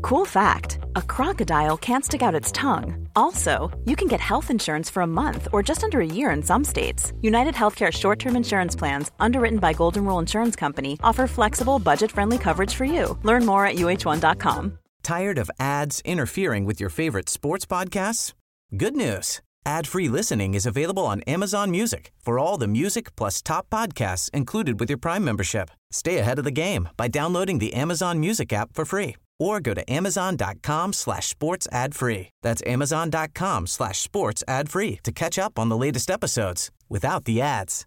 Cool fact, a crocodile can't stick out its tongue. Also, you can get health insurance for a month or just under a year in some states. United Healthcare short-term insurance plans, underwritten by Golden Rule Insurance Company, offer flexible, budget-friendly coverage for you. Learn more at uh1.com. Tired of ads interfering with your favorite sports podcasts? Good news. Ad-free listening is available on Amazon Music for all the music plus top podcasts included with your Prime membership. Stay ahead of the game by downloading the Amazon Music app for free or go to amazon.com/sports ad free. That's amazon.com/sports ad free to catch up on the latest episodes without the ads.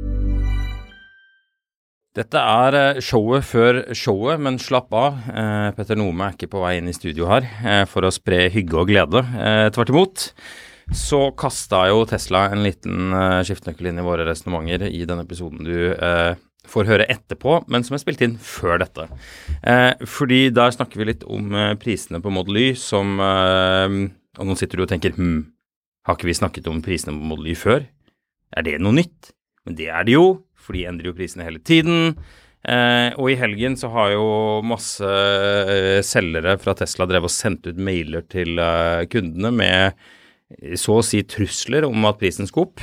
Dette showet før showet, men slapp av. Petter Nome ikke på vei inn I studio her for å spre hygge og glede. Tvert imot. Så kastet jo Tesla en liten skiftenøkkel inn I våre resonementer I den episoden du får høre etterpå, men som spilt inn før dette. Fordi der snakker vi litt om prisene på Model Y, som, og nå sitter du og tenker, har ikke vi snakket om prisene på Model Y før? Det noe nytt? Men det det jo, for de endrer jo prisene hele tiden. Og I helgen så har jo masse selgere fra Tesla drevet og sendt ut mailer til kundene med så å si trusler om at prisen skal opp.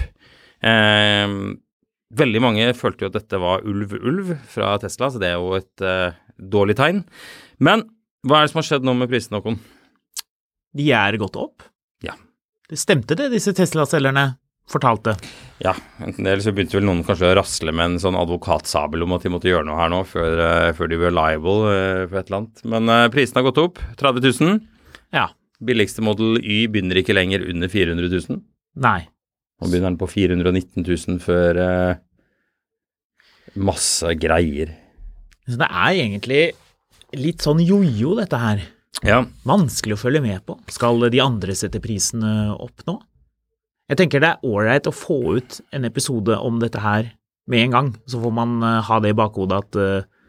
Veldig mange følte jo at dette var ulv fra Tesla, så det jo et dårlig tegn. Men hva det som har skjedd nå med prisen, Håkon? De gått opp? Ja. Det stemte det, disse Tesla-selgerne fortalte. Ja, enten det, eller så begynte vel noen kanskje å rasle med en sånn advokatsabel om at de måtte gjøre noe her nå, før de var liable for et eller annet. Men prisen har gått opp, 30 000. Ja. Billigste Model Y begynner ikke lenger under 400 000. Nei. Nå begynner den på 419 000 for masse greier. Så det egentlig litt sånn jojo dette her. Ja. Vanskelig å følge med på. Skal de andre sette prisene opp nå? Jeg tenker det alright å få ut en episode om dette her med en gang, så får man ha det I bakhodet at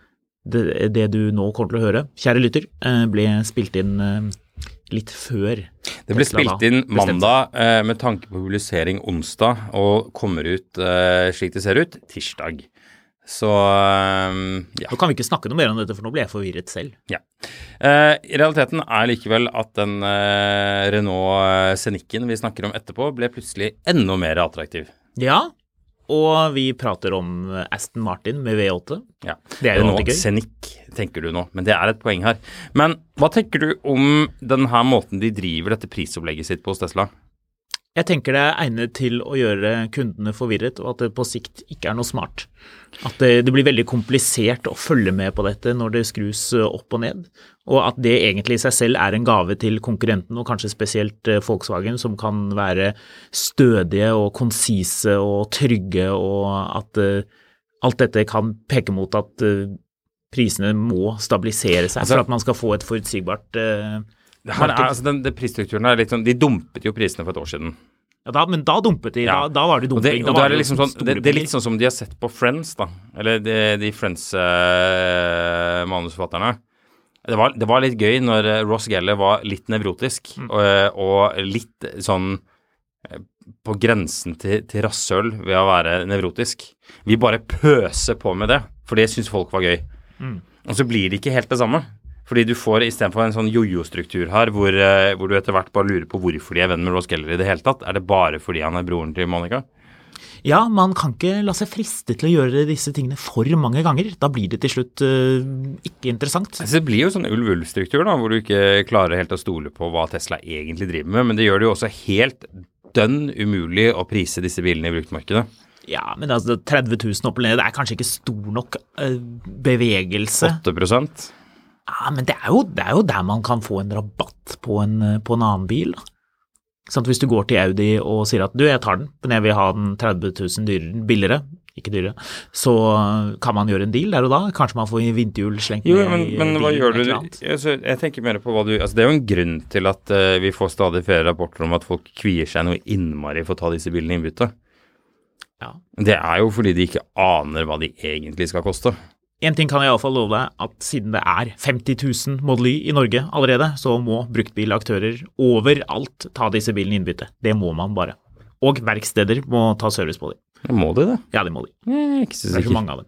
det du nå kommer til å høre, kjære lytter, ble spilt inn litt før. Det ble spilt inn mandag med tanke på publisering onsdag, og kommer ut, slik det ser ut, tirsdag. Så, ja. Nå kan vi ikke snakke noe mer om dette, for nå ble jeg forvirret selv. Ja. I realiteten likevel at den Renault Scenichen vi snakker om etterpå ble plutselig enda mer attraktiv. Ja, og vi prater om Aston Martin med V8. Ja, det jo Renault gøy. Scenic tenker du nå, men det et poeng her. Men hva tenker du om denne måten de driver dette prisopplegget sitt på hos Tesla? Jeg tenker det egnet til å gjøre kundene forvirret, og at det på sikt ikke noe smart. At det blir veldig komplisert å følge med på dette når det skrus opp og ned, og at det egentlig I seg selv en gave til konkurrenten, og kanskje spesielt Volkswagen, som kan være stødige og konsise og trygge, og at alt dette kan peke mot at prisene må stabilisere seg, for at man skal få et forutsigbart den prisstrukturen litt sånn, de dumpet jo prisene for et år siden. Ja, men da dumpet de, da var det dumping. Og det liksom sånn, det litt sånn som de har sett på Friends da, eller de Friends manusforfatterne. Det var litt gøy når Ross Geller var litt nevrotisk, og litt sånn på grensen til rasshøl ved å være nevrotisk. Vi bare pøser på med det, for det synes folk var gøy. Og så blir det ikke helt det samme. Fordi du får I stedet for en sånn jojo-struktur her, hvor du etter hvert bare lurer på hvorfor de venn med Ross Geller I det hele tatt. Det bare fordi han broren til Monica? Ja, man kan ikke la seg friste til å gjøre disse tingene for mange ganger. Da blir det til slutt ikke interessant. Så det blir jo sånn ulv-ulv-struktur da, hvor du ikke klarer helt å stole på hva Tesla egentlig driver med, men det gjør det jo også helt dønn umulig å prise disse bilene I bruktmarkedet. Ja, men altså 30 000 opp eller ned, det kanskje ikke stor nok bevegelse. 8%? Ja, men det jo der man kan få en rabatt på en annen bil. Sånn at hvis du går til Audi og sier at jeg tar den, men jeg vil ha den 30 000 billigere, ikke dyrere, så kan man gjøre en deal der og da. Kanskje man får en vinterhjul slengt med. Jo, men hva gjør du? Jeg tenker mer på hva du... Altså, det jo en grunn til at vi får stadig flere rapporter om at folk kvier seg noe innmari for å ta disse bilene I innbytte. Ja. Det jo fordi de ikke aner hva de egentlig skal koste. En ting kan jeg I alle fall love deg, at siden det 50 000 Model Y I Norge allerede, så må bruktbilaktører overalt ta disse bilene innbytte. Det må man bare. Og verksteder må ta service på dem. Må de det? Ja, det må de. Jeg ikke så sikker. Det så mange av dem.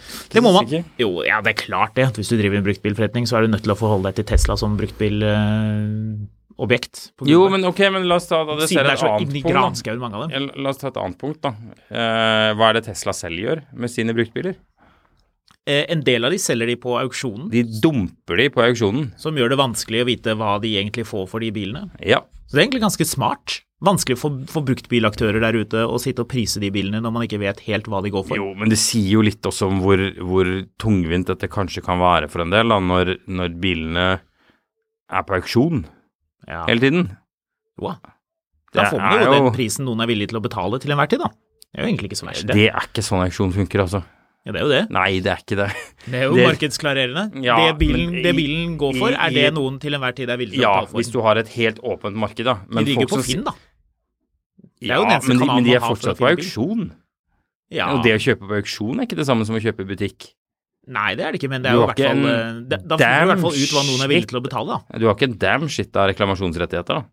Det må man. Sikker? Jo, ja, det klart det. Hvis du driver en bruktbilforretning, så er du nødt til å forholde deg til Tesla som bruktbilobjekt. Jo, men ok, men la oss ta det Siden det et er så annet inn i punkt, da. granskauen, mange av dem. La oss ta et annet punkt, da. Hva er det Tesla selv gjør med sine bruktbiler? En del av de selger de på auksjonen, De dumper de på auksjonen. som gjør det vanskelig å vite hva de egentlig får for de bilene. Ja. Så det er egentlig ganske smart. Vanskelig for bruktbilaktører der ute å sitte og prise de bilene når man ikke vet helt hva de går for. Jo, men det sier jo litt også om hvor tungvint dette kanskje kan være for en del, da, når bilene er på auksjon Ja. hele tiden. Jo. Da Det får man jo er jo- den prisen noen er villig til å betale til enhver tid, da. Det er jo egentlig ikke så verst, det. Det er ikke sånn auksjon funker, altså. Ja, det er jo det. Nei, det er ikke det. Det er jo Det- markedsklarerende. Ja, det, bilen, men det bilen går for, er det noen til enhver tid er villig til Ja, å betale for. hvis du har et helt åpent marked, da. De ligger på som- Finn, da. Det er Ja, jo den eneste men kanalen de man er har for å fortsatt på finne bil. auksjon. Ja. Og det å kjøpe på auksjon er ikke det samme som å kjøpe i butikk. Nei, det er det ikke, men det er Du jo i har hvert fall ikke en Da finner du i hvert fall damn ut hva noen er villig shit. til å betale, da. Du har ikke en damn shit av reklamasjonsrettigheter, da.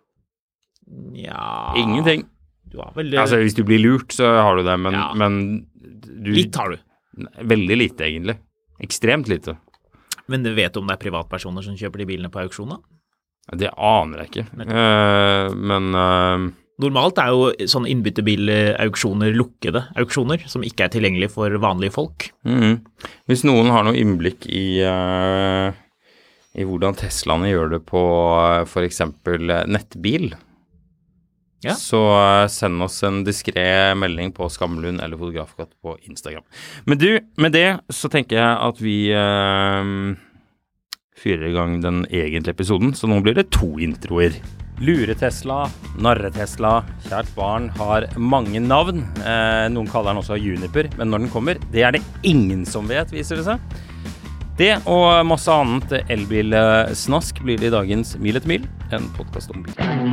Ja Ingenting. Du har vel Altså, hvis du blir lurt, så har du det, men, Ja. men du Litt har du. Veldig lite, egentlig. Ekstremt lite. Men du vet om det er privatpersoner som kjøper de bilene på auksjon, da? Det aner jeg ikke. Men Normalt er jo sånne innbyttebilauksjoner lukkede auksjoner, som ikke er tilgjengelige for vanlige folk. Hvis noen har noe innblikk i hvordan Teslaene gjør det på for eksempel nettbil, Ja. så send oss en diskré melding på Skamlund eller Fotografkatt på Instagram. Men du, med det så tenker jeg at vi fyrer i gang den egentlige episoden, så nå blir det 2 introer. Lure-Tesla, Narre-Tesla, kjært barn har mange navn. Noen kaller den også Juniper, men når den kommer, det er det ingen som vet, viser det seg. Det og masse annet elbilsnask blir det i dagens Mil etter mil, en podcast om bil.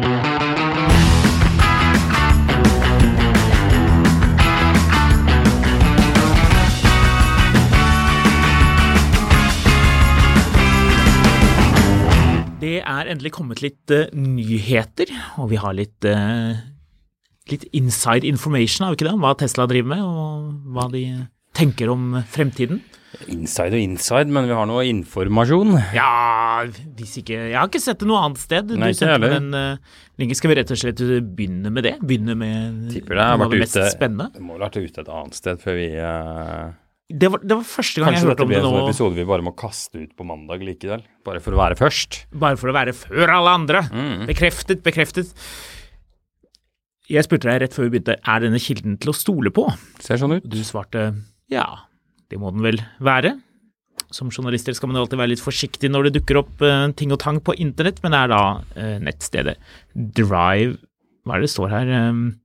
Det er endelig kommet litt nyheter, og vi har litt inside information, har vi ikke det, om hva Tesla driver med, og hva de tenker om fremtiden. Inside og inside, men vi har noe informasjon. Ja, hvis ikke Jeg har ikke sett det noe annet sted. Nei, Du ikke sendte heller. meg den linken. Skal vi rett og slett begynne med det? Begynne med Tipper det har noe av vært det mest ute. spennende? Det må vel ha vært ute et annet sted før vi Det var første gang Kanskje jeg dette hørte om blir det en sånn nå, episode vi bare må kaste ut på mandag likevel, bare for å være først. bare for å være før alle andre. Bekreftet. Jeg spurte deg rett før vi begynte, er denne kilden til å stole på? Ser sånn ut. Du svarte, ja, det må den vel være. Som journalister skal man jo alltid være litt forsiktig når det dukker opp ting og tang på internett, men det er da nettstedet Drive, hva er det står her?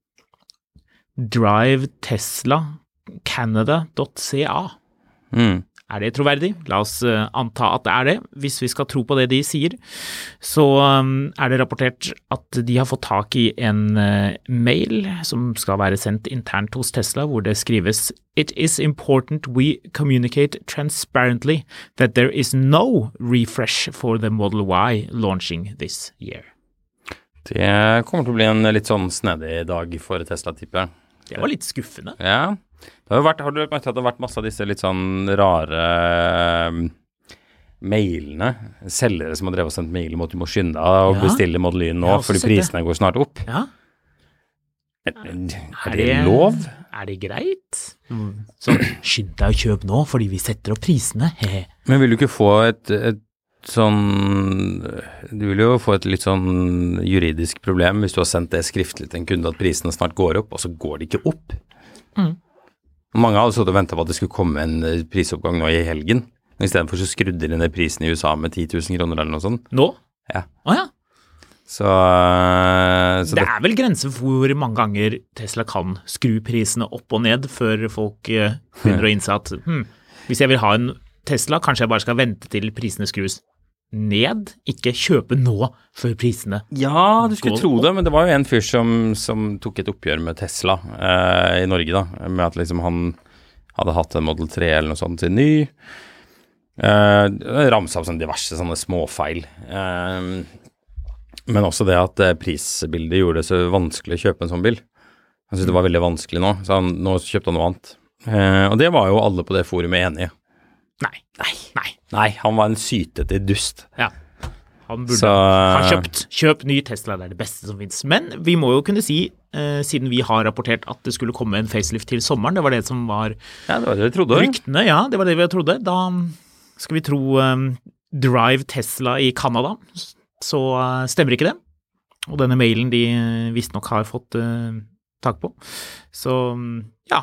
Drive Tesla Canada.ca. Er det troverdig? La oss anta at det er det. Hvis vi skal tro på det de sier, så er det rapportert at de har fått tak i en mail som skal være sendt internt hos Tesla, hvor det skrives «It is important we communicate transparently that there is no refresh for the Model Y launching this year». Det kommer til å bli en litt sånn snedig dag for Tesla, tipper jeg. Det var litt skuffende. Ja. Det har du merket at det har vært masse av disse litt sånn rare mailene, selgere som har drevet og sendt mail om at du må skynde deg og Ja. bestille Model Y nå, Jeg har også fordi sett det. prisene går snart opp. Ja. Er det lov? Er det greit? Så skynd deg å kjøpe nå, fordi vi setter opp prisene. Men vil du ikke få et sånn Du vil jo få et litt sånn juridisk problem hvis du har sendt det skriftlig til en kunde at prisene snart går opp, og så går de ikke opp. Mange hadde stått og ventet på at det skulle komme en prisoppgang nå i helgen. I stedet for så skrudde de ned prisen i USA med 10 000 kroner eller noe sånt. Nå? Ja. Å ja. Så Det er vel grenser for hvor mange ganger Tesla kan skru prisene opp og ned før folk begynner å innse at hvis jeg vil ha en Tesla, kanskje jeg bare skal vente til prisene skrus ned, ikke kjøpe nå før prisene. Ja, du skulle Går tro det, men det var jo en fyr som tok et oppgjør med Tesla i Norge da, med at liksom han hadde hatt en Model 3 eller noe sånt til ny. Ramsa opp sånne diverse sånne småfeil. Men også det at prisbildet gjorde det så vanskelig å kjøpe en sånn bil. Han syntes det var veldig vanskelig nå, så nå kjøpte han noe annet. Og det var jo alle på det forumet enige. Nei. Han var en sytete dust. Ja. Han burde ha kjøpt ny Tesla, det er det beste som finnes. Men vi må jo kunne si, siden vi har rapportert at det skulle komme en facelift til sommeren, det var det som var det var det vi trodde. Ryktene, ja, det var det vi trodde. Da skal vi tro Drive Tesla i Canada, så stemmer ikke det. Og denne mailen de visstnok har fått tak på. Så, ja.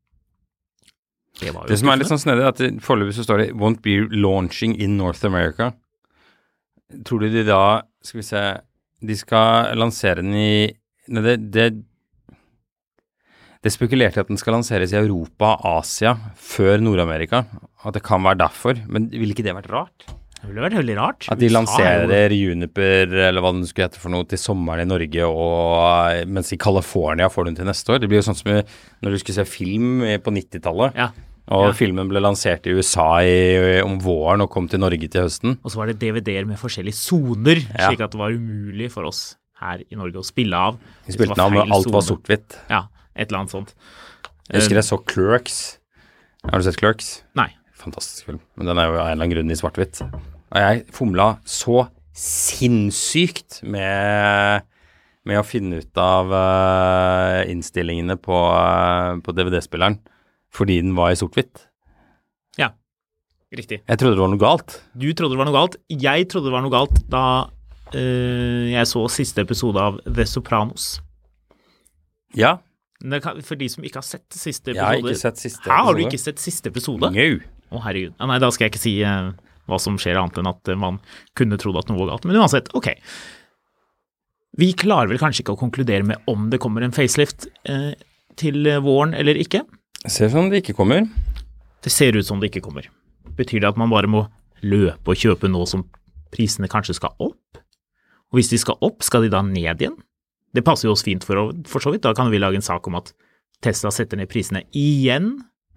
Det som er litt sånn snedig, at foreløpig så står det «Won't be launching in North America». Tror du de da, skal vi se, de skal lansere den i, det spekulerte at den skal lanseres i Europa, Asia, før Nord-Amerika, at det kan være derfor, men ville ikke det vært rart? Det ville vært veldig rart. At de lanserer Juniper, eller hva den skulle hete for noe, til sommeren i Norge, og mens i California får den til neste år. Det blir jo sånn som når du skulle se film på 90-tallet. Ja. Og filmen ble lansert i USA om våren og kom til Norge til høsten. Og så var det DVD-er med forskjellige zoner, slik at det var umulig for oss her i Norge å spille av. Vi spilte den av, men alt var sort-hvitt. Ja, et eller annet sånt. Jeg husker jeg så Clerks. Har du sett Clerks? Nei. Fantastisk film, men den er jo av en eller annen grunn i svart-hvitt. Og jeg fomla så sinnssykt med å finne ut av innstillingene på DVD-spilleren. Fordi den var i sort-hvitt. Ja, riktig. Jeg trodde det var noe galt. Du trodde det var noe galt. Jeg trodde det var noe galt da jeg så siste episode av The Sopranos. Ja. For de som ikke har sett siste episode. Jeg har ikke sett siste episode. Her har du ikke sett siste episode? No. Herregud. Nei, da skal jeg ikke si hva som skjer annet enn at man kunne trodd at noe var galt. Men uansett, ok. Vi klarer vel kanskje ikke å konkludere med om det kommer en facelift til våren eller ikke. Det ser ut som det ikke kommer. Det ser ut som det ikke kommer. Betyr det at man bare må løpe og kjøpe nå som prisene kanskje skal opp? Og hvis de skal opp, skal de da ned igjen? Det passer jo oss fint for så vidt. Da kan vi lage en sak om at Tesla setter ned prisene igjen.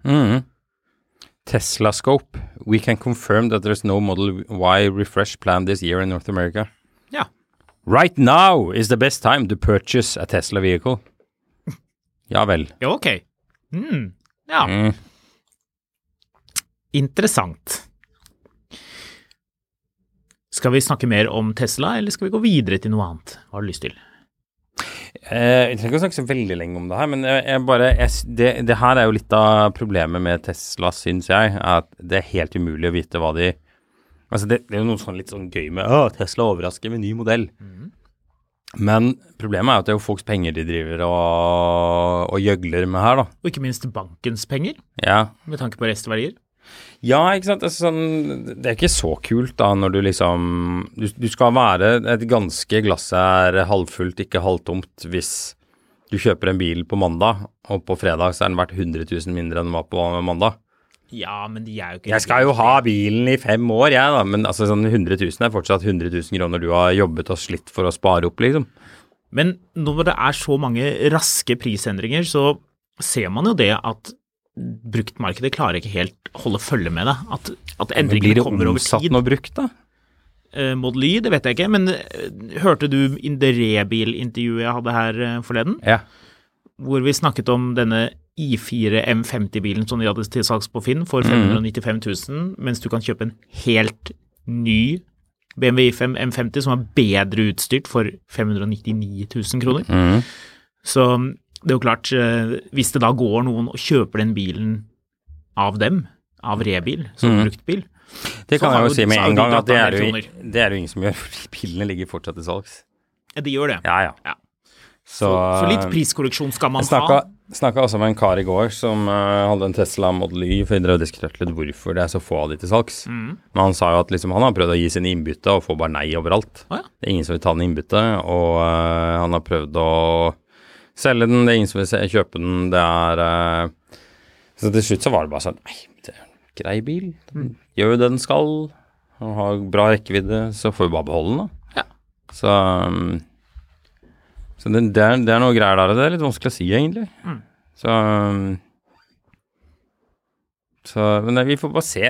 Tesla Scope. We can confirm that there's no Model Y refresh plan this year in North America. Ja. Right now is the best time to purchase a Tesla vehicle. Ja vel. Ja, ok. Ja. Interessant. Skal vi snakke mer om Tesla, eller skal vi gå videre til noe annet? Hva har du lyst til? Jeg trenger ikke å snakke så veldig lenge om det her, men det her er jo litt av problemet med Tesla, synes jeg, at det er helt umulig å vite hva de... Altså det er jo noe sånn litt sånn gøy med, Tesla overrasker med ny modell. Men problemet er jo at det er jo folks penger de driver og gjøgler med her da. Og ikke minst bankens penger, med tanke på restverdier. Ja, ikke sant? Det er ikke så kult da når du liksom, du skal være, et ganske glass er halvfullt, ikke halvtomt hvis du kjøper en bil på mandag, og på fredag så er den verdt 100 000 mindre enn den var på mandag. Ja, men de er jo ikke... Jeg skal jo ha bilen i 5 år, jeg da, men altså sånn 100 000 er fortsatt 100 000 kroner du har jobbet og slitt for å spare opp, liksom. Men når det er så mange raske prisendringer, så ser man jo det at bruktmarkedet klarer ikke helt holde følge med det, at endringene kommer over tid. Blir det omsatt noe brukt da? Model Y, det vet jeg ikke, men hørte du det Rebil-intervjuet jeg hadde her forleden? Ja. Hvor vi snakket om denne i4 M50-bilen som de hadde til salgs på Finn for 595 000, mens du kan kjøpe en helt ny BMW i5 M50 som er bedre utstyrt for 599 000 kroner. Så det er jo klart, hvis det da går noen og kjøper den bilen av dem, av Rebil, som bruktbil, det kan jeg jo si med en gang at det er jo ingen som gjør, fordi bilene ligger fortsatt i salgs. Ja, de gjør det. Ja. Så litt priskorreksjon skal man ha. Snakket også med en kar i går som hadde en Tesla Model Y, for jeg diskuterte litt hvorfor det er så få av de til salgs. Men han sa jo at liksom, han har prøvd å gi sin innbytte og få bare nei overalt. Det er ingen som vil ta den innbytte, og han har prøvd å selge den, det er ingen som vil kjøpe den, det er... Så til slutt så var det bare sånn, nei, det er en grei bil, den gjør jo det den skal, og har bra rekkevidde, så får vi bare beholde den da. Så det er noe greier der, og det er litt vanskelig å si egentlig. Men vi får bare se.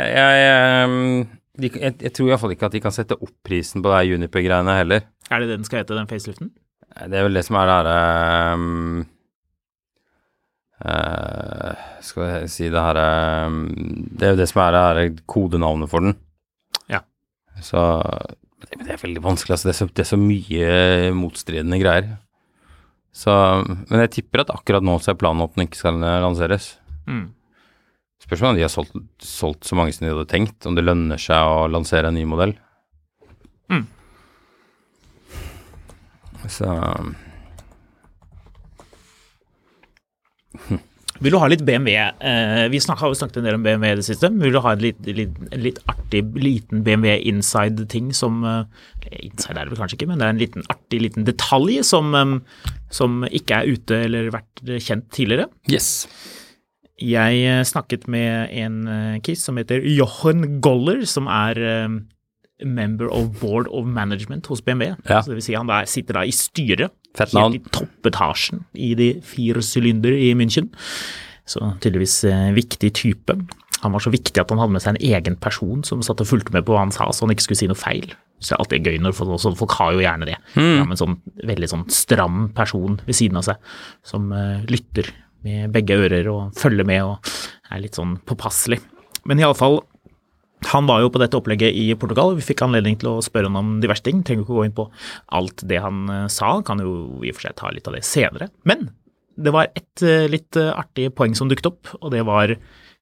Jeg tror i hvert fall ikke at de kan sette opp prisen på det her Juniper-greiene heller. Er det den skal hete, den faceliften? Det er vel det som er det her skal jeg si det her det er jo det som det her kodenavnet for den. Ja. Så det veldig vanskelig, altså. Det er så mye motstridende greier. Så, men jeg tipper at akkurat nå så planen at den ikke skal lanseres. Spørsmålet om de har solgt så mange som de hadde tenkt, om det lønner seg å lansere en ny modell. Så Vil du ha litt BMW? Vi har jo snakket en del om BMW i det siste. Vil du ha en litt artig, liten BMW Inside-ting som Inside det vel kanskje ikke, men det en liten detalj som ikke ute eller vært kjent tidligere? Yes. Jeg snakket med en kis som heter Jochen Goller, som member of board of management hos BMW. Ja. Så det vil si han sitter da i styret, Fett navn. helt i toppetasjen i de 4 sylinder i München. Så tydeligvis viktig type. Han var så viktig at han hadde med seg en egen person som satt og fulgte med på hva han sa, så han ikke skulle si noe feil. Så det alltid gøy når folk har jo gjerne det. Ja, men veldig stram person ved siden av seg, som lytter med begge ører og følger med og litt påpasselig. Men i alle fall, han var jo på dette opplegget i Portugal. Vi fikk anledning til å spørre han om diverse ting. Trenger ikke gå inn på alt det han sa. Kan jo i og for seg ta litt av det senere. Men det var et litt artig poeng som dukket opp, og det var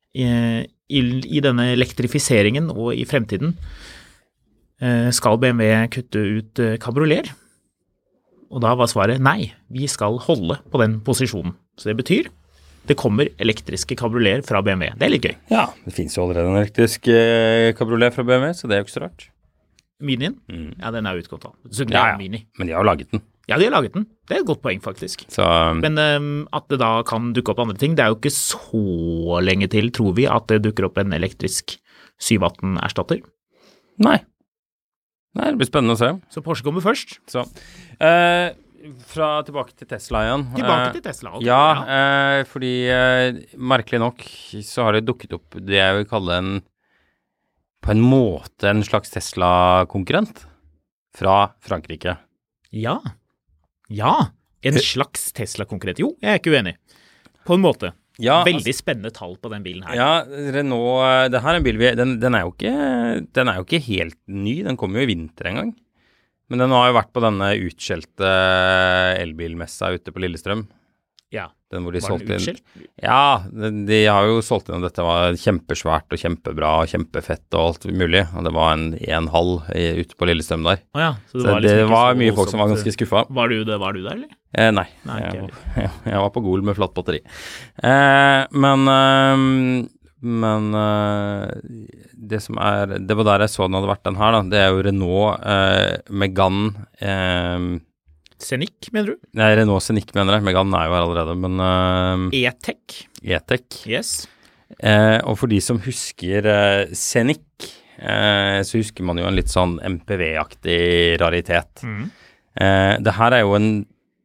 i denne elektrifiseringen og i fremtiden skal BMW kutte ut kabrioleter. Og da var svaret nei, vi skal holde på den posisjonen. Så det betyr det kommer elektriske kabrioleter fra BMW. Det litt gøy. Ja, det finnes jo allerede en elektrisk kabriolet fra BMW, så det jo ikke så rart. Minien? Ja, den utgått da. Så det Ja. Mini. Men de har jo laget den. Ja, de har laget den. Det et godt poeng, faktisk. Så, Men at det da kan dukke opp andre ting, det jo ikke så lenge til, tror vi, at det dukker opp en elektrisk 718-erstatter. nei, det blir spennende å se. Så Porsche kommer først. Så, tilbake til Tesla igjen. Tilbake til Tesla. Okay. Ja, fordi merkelig nok så har det dukket opp det jeg vil kalle på en måte en slags Tesla-konkurrent fra Frankrike. Ja. En slags Tesla-konkurrent. Jo, jeg ikke uenig. På en måte. Ja, Veldig spennende tall på den bilen her. Ja, Renault, det her en bil, den jo ikke helt ny, den kom jo i vinter en gang. Men den har jo vært på denne utskjelte elbilmessa ute på Lillestrøm. Ja. Den hvor de Var den solgte inn. utskjelt? Ja, de har jo solgt inn, og dette var kjempesvært og kjempebra og kjempefett og alt mulig. Og det var en hall ute på Lillestrøm der. Ja, så Så liksom det ikke var så mye folk som var voldsomt. ganske skuffa. Var du der, eller? Nei, Nei, ikke jeg var på Gol med flatt batteri. Men det som det var der jeg så den hadde vært den her da, det jo Renault Megane Scenic, mener du? nei, Renault Scenic mener jeg, Megane jo her allerede, men E-Tech. E-Tech. Yes. Og for de som husker Scenic, så husker man jo en litt sånn MPV-aktig raritet. Det her jo en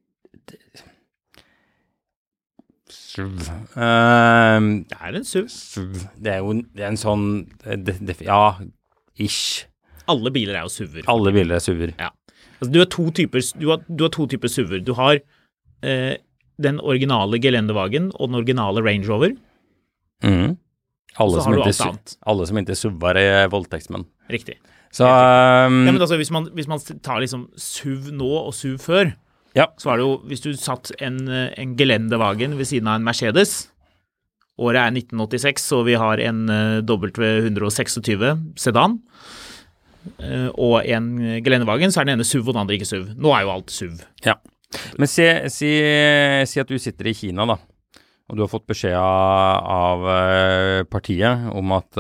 SUV. Det en SUV. SUV. Det jo en sånn ja, ish. Alle biler jo SUV-er. Alle biler SUV-er. Ja. Altså, du har to typer SUV-er. Du har den originale Geländewagen og den originale Range Rover. Alle Så har du alt annet. Alle som ikke SUV-er voldtektsmenn. Riktig. Så Ja, men altså, hvis man tar liksom SUV nå og SUV før, ja. så det jo, hvis du satt en Geländewagen ved siden av en Mercedes, året 1986, og vi har en W126 sedan, og en Geländewagen, så den ene SUV og den andre ikke SUV. Nå jo alt SUV. Ja. Men si at du sitter i Kina da, og du har fått beskjed av partiet om at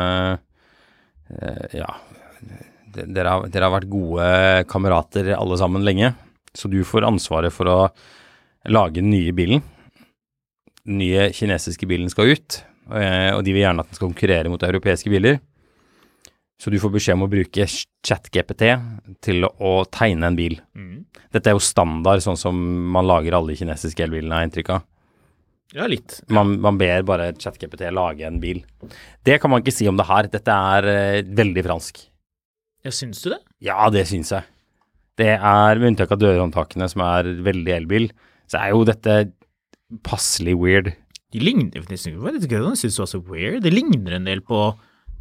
ja, dere har vært gode kamerater alle sammen lenge, så du får ansvaret for å lage den nye bilen. Den nye kinesiske bilen skal ut, og de vil gjerne at den skal konkurrere mot europeiske biler. Så du får beskjed om å bruke ChatGPT til å tegne en bil. Dette jo standard, sånn som man lager alle de kinesiske elbilene, inntrykk av. Ja, litt. Man ber bare ChatGPT lage en bil. Det kan man ikke si om det her. Dette veldig fransk. Ja, syns du det? Ja, det synes jeg. Det med unntak av dørhåndtakene som veldig elbil, så jo dette passelig weird. De ligner, jeg synes det var så weird, det ligner en del på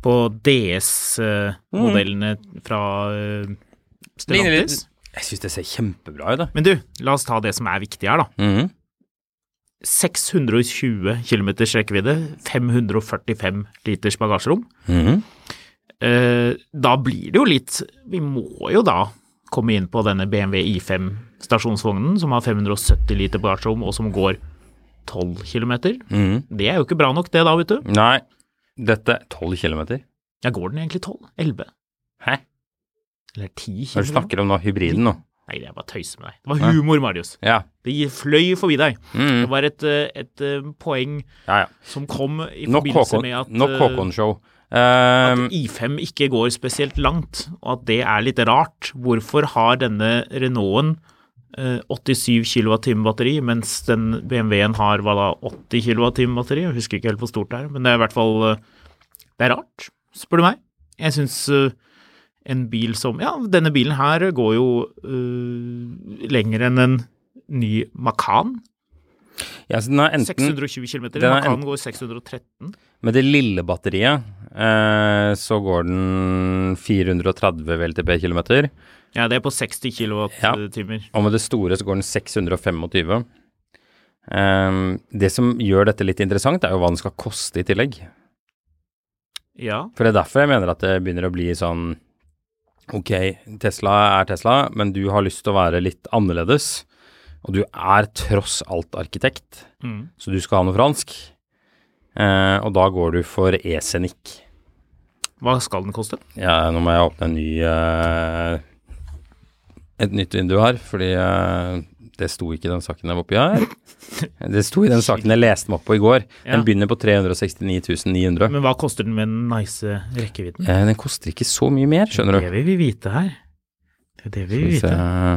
DS-modellene fra Stellantis. Jeg synes det ser kjempebra ut, det. Men du, la oss ta det som er viktig her da. 620 kilometers rekkevidde, 545 liters bagasjerom. Da blir det jo litt, vi må jo da komme inn på denne BMW i5 stasjonsvognen, som har 570 liter bagasjerom, og som går 12 kilometer. Det er jo ikke bra nok det da, vet du. Nei, dette 12 kilometer. Ja, går den egentlig 12? 11? Hæ? Eller 10 kilometer? Når du snakker om nå hybriden nå. Nei, det er bare tøyse med deg. Det var humor, Marius. Ja. Det fløy forbi deg. Det var et poeng som kom i forbindelse med at Nok Håkon-show. At i5 ikke går spesielt langt, og at det er litt rart. Hvorfor har denne Renaulten 87 kWh batteri, mens den BMW-en har 80 kWh batteri? Jeg husker ikke helt hvor stort det er, men det er i hvert fall det er rart, spør du meg. Jeg synes en bil som, denne bilen her går jo lenger enn en ny Macan. Ja, så den er enten 620 km, Macan går 613. Med det lille batteriet så går den 430 VLTP-kilometer. Ja, det er på 60 kilowattimer. Og med det store så går den 625. Det som gjør dette litt interessant er jo hva den skal koste i tillegg. Ja. For det er derfor jeg mener at det begynner å bli sånn, ok, Tesla er Tesla, men du har lyst til å være litt annerledes, og du er tross alt arkitekt, så du skal ha noe fransk, og da går du for E-Scenic. Hva skal den koste? Ja, nå må jeg åpne et nytt vindu her, fordi det sto ikke i den saken jeg var oppi her. Det sto i den saken jeg leste meg opp på i går. Den begynner på 369 900. Men hva koster den med den nice rekkevidden? Den koster ikke så mye mer, skjønner du. Det vil vi vite her. Det er det vi vil vite.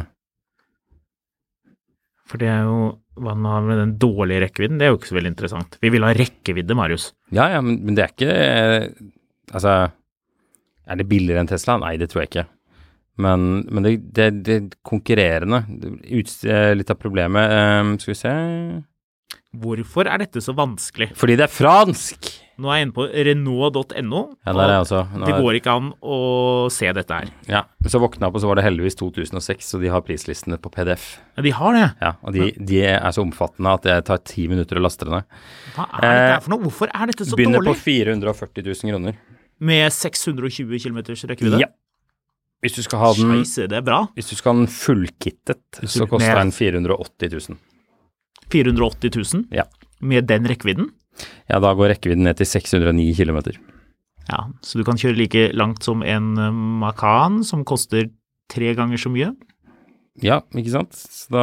For det er jo, hva den har med den dårlige rekkevidden, det er jo ikke så veldig interessant. Vi vil ha rekkevidde, Marius. Ja, men det er ikke, altså, er det billigere enn Tesla? Nei, det tror jeg ikke. Men det konkurrerende, litt av problemet, skal vi se. Hvorfor er dette så vanskelig? Fordi det er fransk! Nå er jeg inne på renault.no, ja, der er jeg også. Det går ikke an å se dette her. Ja, så våkna jeg opp, og så var det heldigvis 2006, og de har prislistene på PDF. Ja, de har det? Ja, og de er så omfattende at det tar 10 minutter å laste det ned. Hva er dette for noe? Hvorfor er dette så dårlig? Begynner på 440 000 kroner. Med 620 kilometers rekkevidde? Ja. Hvis du skal ha den, Scheisse, det er bra. Hvis du skal ha den fullkittet, så koster den 480 000. 480 000? Ja. Med den rekkevidden? Ja, da går rekkevidden ned til 609 kilometer. Ja, så du kan kjøre like langt som en Macan, som koster 3 ganger så mye? Ja, ikke sant? Så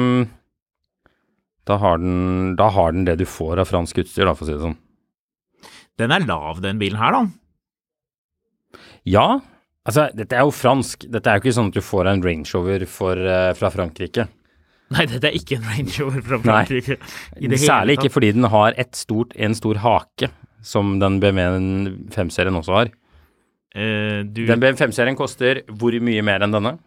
da har den det du får av fransk utstyr, da, for å si det sånn. Den er lav, den bilen her, da? Ja, altså, dette er jo fransk. Dette er jo ikke sånn at du får en Range Rover fra Frankrike. Nei, dette er ikke en Range Rover fra Frankrike. Særlig ikke fordi den har en stor hake, som den BMW 5-serien også har. Den BMW 5-serien koster hvor mye mer enn denne?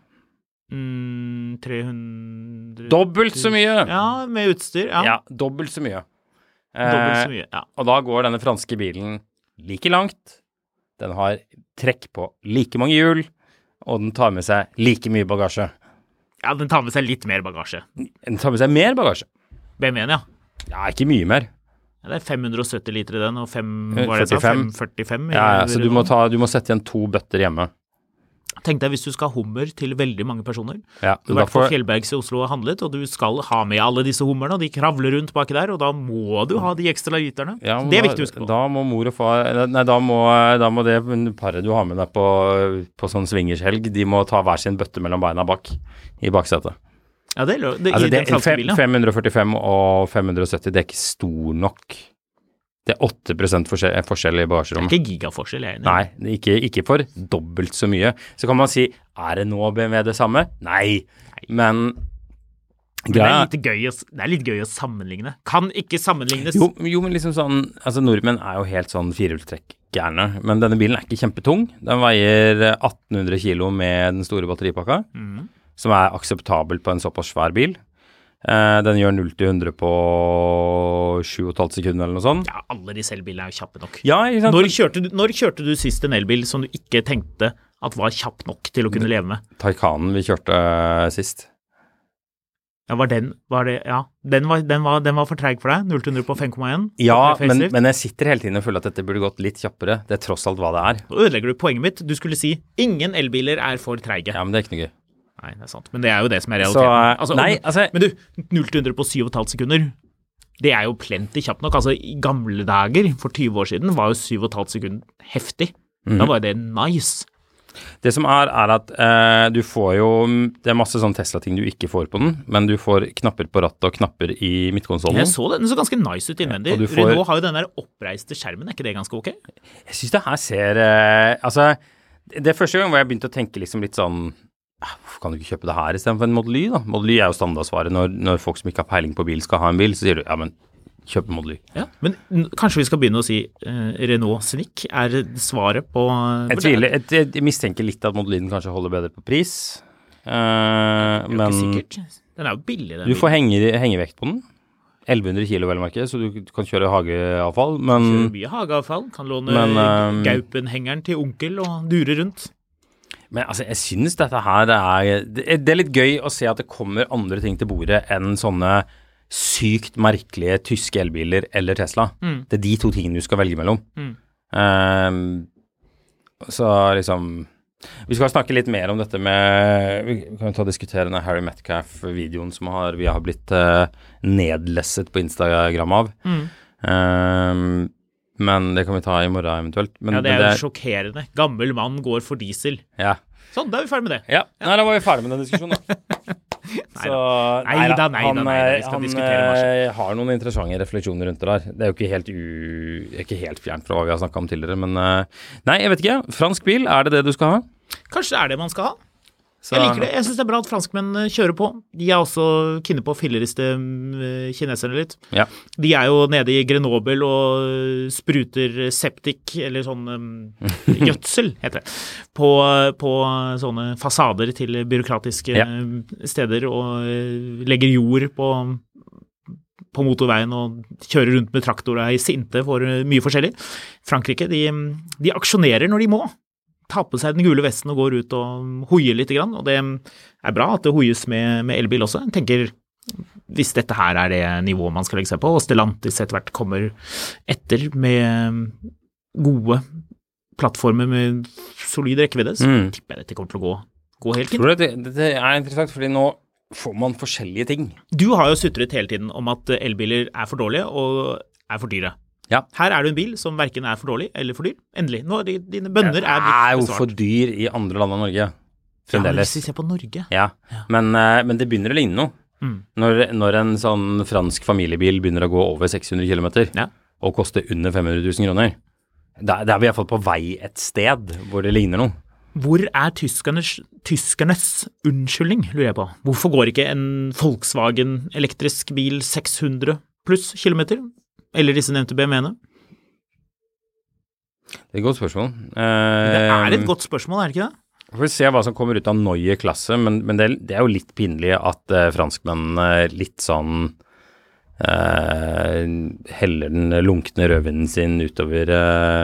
300... Dobbelt så mye! Ja, med utstyr, ja. Ja, dobbelt så mye. Ja. Og da går denne franske bilen like langt. Den har trekk på like mange hjul, og den tar med seg like mye bagasje. Ja, den tar med seg litt mer bagasje. Den tar med seg mer bagasje? BMW-en, ja. Ja, ikke mye mer. Ja, det er 570 liter i den, og 545. Ja, så du må sette igjen 2 bøtter hjemme. Tenk deg hvis du skal ha hummer til veldig mange personer. Ja, du har vært på Fjellbergs i Oslo og handlet, og du skal ha med alle disse hummerne, og de kravler rundt baki der, og da må du ha de ekstra literne. Ja, det er viktig å huske på. Da må mor og far, da må det paret du har med deg på sånn swingershelg, de må ta hver sin bøtte mellom beina bak, i baksetet. Ja, det altså, i den franske bilen, ja. 545 og 570, det er ikke stor nok. Det er 8% forskjell i bagasjerommet. Det er ikke gigaforskjell, jeg er enig. Nei, ikke for dobbelt så mye. Så kan man si, er det nå BMW det samme? Nei. Men det er litt gøy å sammenligne. Kan ikke sammenlignes. Jo, men liksom sånn, altså nordmenn er jo helt sånn firehjulstrekk gærne, men denne bilen er ikke kjempetung. Den veier 1800 kilo med den store batteripakka, som er akseptabelt på en såpass svær bil. Den gjør 0-100 på 7,5 sekunder eller noe sånt. Ja, alle de elbilene jo kjappe nok. Ja, ikke sant? Når kjørte du sist en elbil som du ikke tenkte at var kjapp nok til å kunne leve med? Taycanen vi kjørte sist. Ja, den var for treg for deg? 0-100 på 5,1? Ja, men jeg sitter hele tiden og føler at dette burde gått litt kjappere. Det tross alt hva det Nå ødelegger du poenget mitt. Du skulle si, ingen elbiler for treige. Ja, men det ikke noe gøy. Nei, det sant. Men det jo det som realiteten. Men du, 0-100 på 7,5 sekunder, det jo plenty kjapt nok. Altså, i gamle dager, for 20 år siden, var jo 7,5 sekunder heftig. Da var det nice. Det som at du får jo, det masse sånn Tesla-ting du ikke får på den, men du får knapper på rattet og knapper i midtkonsollen. Jeg så den så ganske nice ut innvendig. Renault har jo den der oppreiste skjermen, ikke det ganske ok? Jeg synes det her ser, altså, det første gang hvor jeg begynte å tenke liksom litt sånn, hvorfor kan du ikke kjøpe det her i stedet for en Model Y da? Model Y jo standardsvaret når folk som ikke har peiling på bil skal ha en bil, så sier du, ja, men kjøp en Model Y. Ja, men kanskje vi skal begynne å si Renault Scenic svaret på... Jeg mistenker litt at Model Y kanskje holder bedre på pris. Men ikke sikkert. Den jo billig. Du får hengevekt på den. 1100 kilo vel merke, så du kan kjøre hageavfall, men... Kjøre mye hageavfall, kan låne gaupenhengeren til onkel og dure rundt. Men altså, jeg synes dette her det litt gøy å se at det kommer andre ting til bordet enn sånne sykt merkelige tyske elbiler eller Tesla. Det de to tingene du skal velge mellom. Så liksom, vi skal snakke litt mer om dette med, vi kan diskutere denne Harry Metcalf-videoen som vi har blitt nedlesset på Instagram av. Men det kan vi ta i morgen eventuelt. Men ja, det jo sjokkerende. Gammel mann går for diesel. Ja. Sånn, da vi ferdig med det. Ja, nei, da var vi ferdig med den diskusjonen da. Nei, vi skal diskutere masse. Han har noen interessante refleksjoner rundt det der. Det jo ikke helt fjernt fra hva vi har snakket om tidligere, men nei, jeg vet ikke. Fransk bil, det det du skal ha? Kanskje det det man skal ha. Jeg liker det. Jeg synes det bra at franskmenn kjører på. De også kinne på å filleriste kineserne litt. Ja. De jo nede i Grenoble og spruter septik, eller sånn gjødsel, heter det, på sånne fasader til byråkratiske steder, og legger jord på motorveien og kjører rundt med traktorer i sinte for mye forskjellig. Frankrike, de aksjonerer når de må. Ta på seg den gule vesten og går ut og hoier litt grann, og det bra at det hoies med elbil også. Jeg tenker, hvis dette her det nivået man skal legge seg på, og Stellantis etter hvert kommer etter med gode plattformer med solid rekkevidde, så tipper jeg dette kommer til å gå helt fint. Det interessant, fordi nå får man forskjellige ting. Du har jo sutret hele tiden om at elbiler for dårlige og for dyre. Ja. Her du en bil som hverken for dårlig eller for dyr. Endelig. Nå dine bønner blitt besvart. Jo for dyr i andre land av Norge. Fremdeles. Ja, hvis vi ser på Norge. Ja. Men det begynner å ligne noe. Når en sånn fransk familiebil begynner å gå over 600 kilometer og koster under 500 000 kroner, da vi i hvert fall på vei et sted hvor det ligner noe. Hvor tyskernes unnskyldning, lurer jeg på? Hvorfor går ikke en Volkswagen elektrisk bil 600 pluss kilometer? Eller disse nevnte BMW-ene? Det et godt spørsmål. Det et godt spørsmål, det ikke det? Vi får se hva som kommer ut av Neue Klasse, men det jo litt pinlig at franskmennene litt sånn heller den lunkne rødvinen sin utover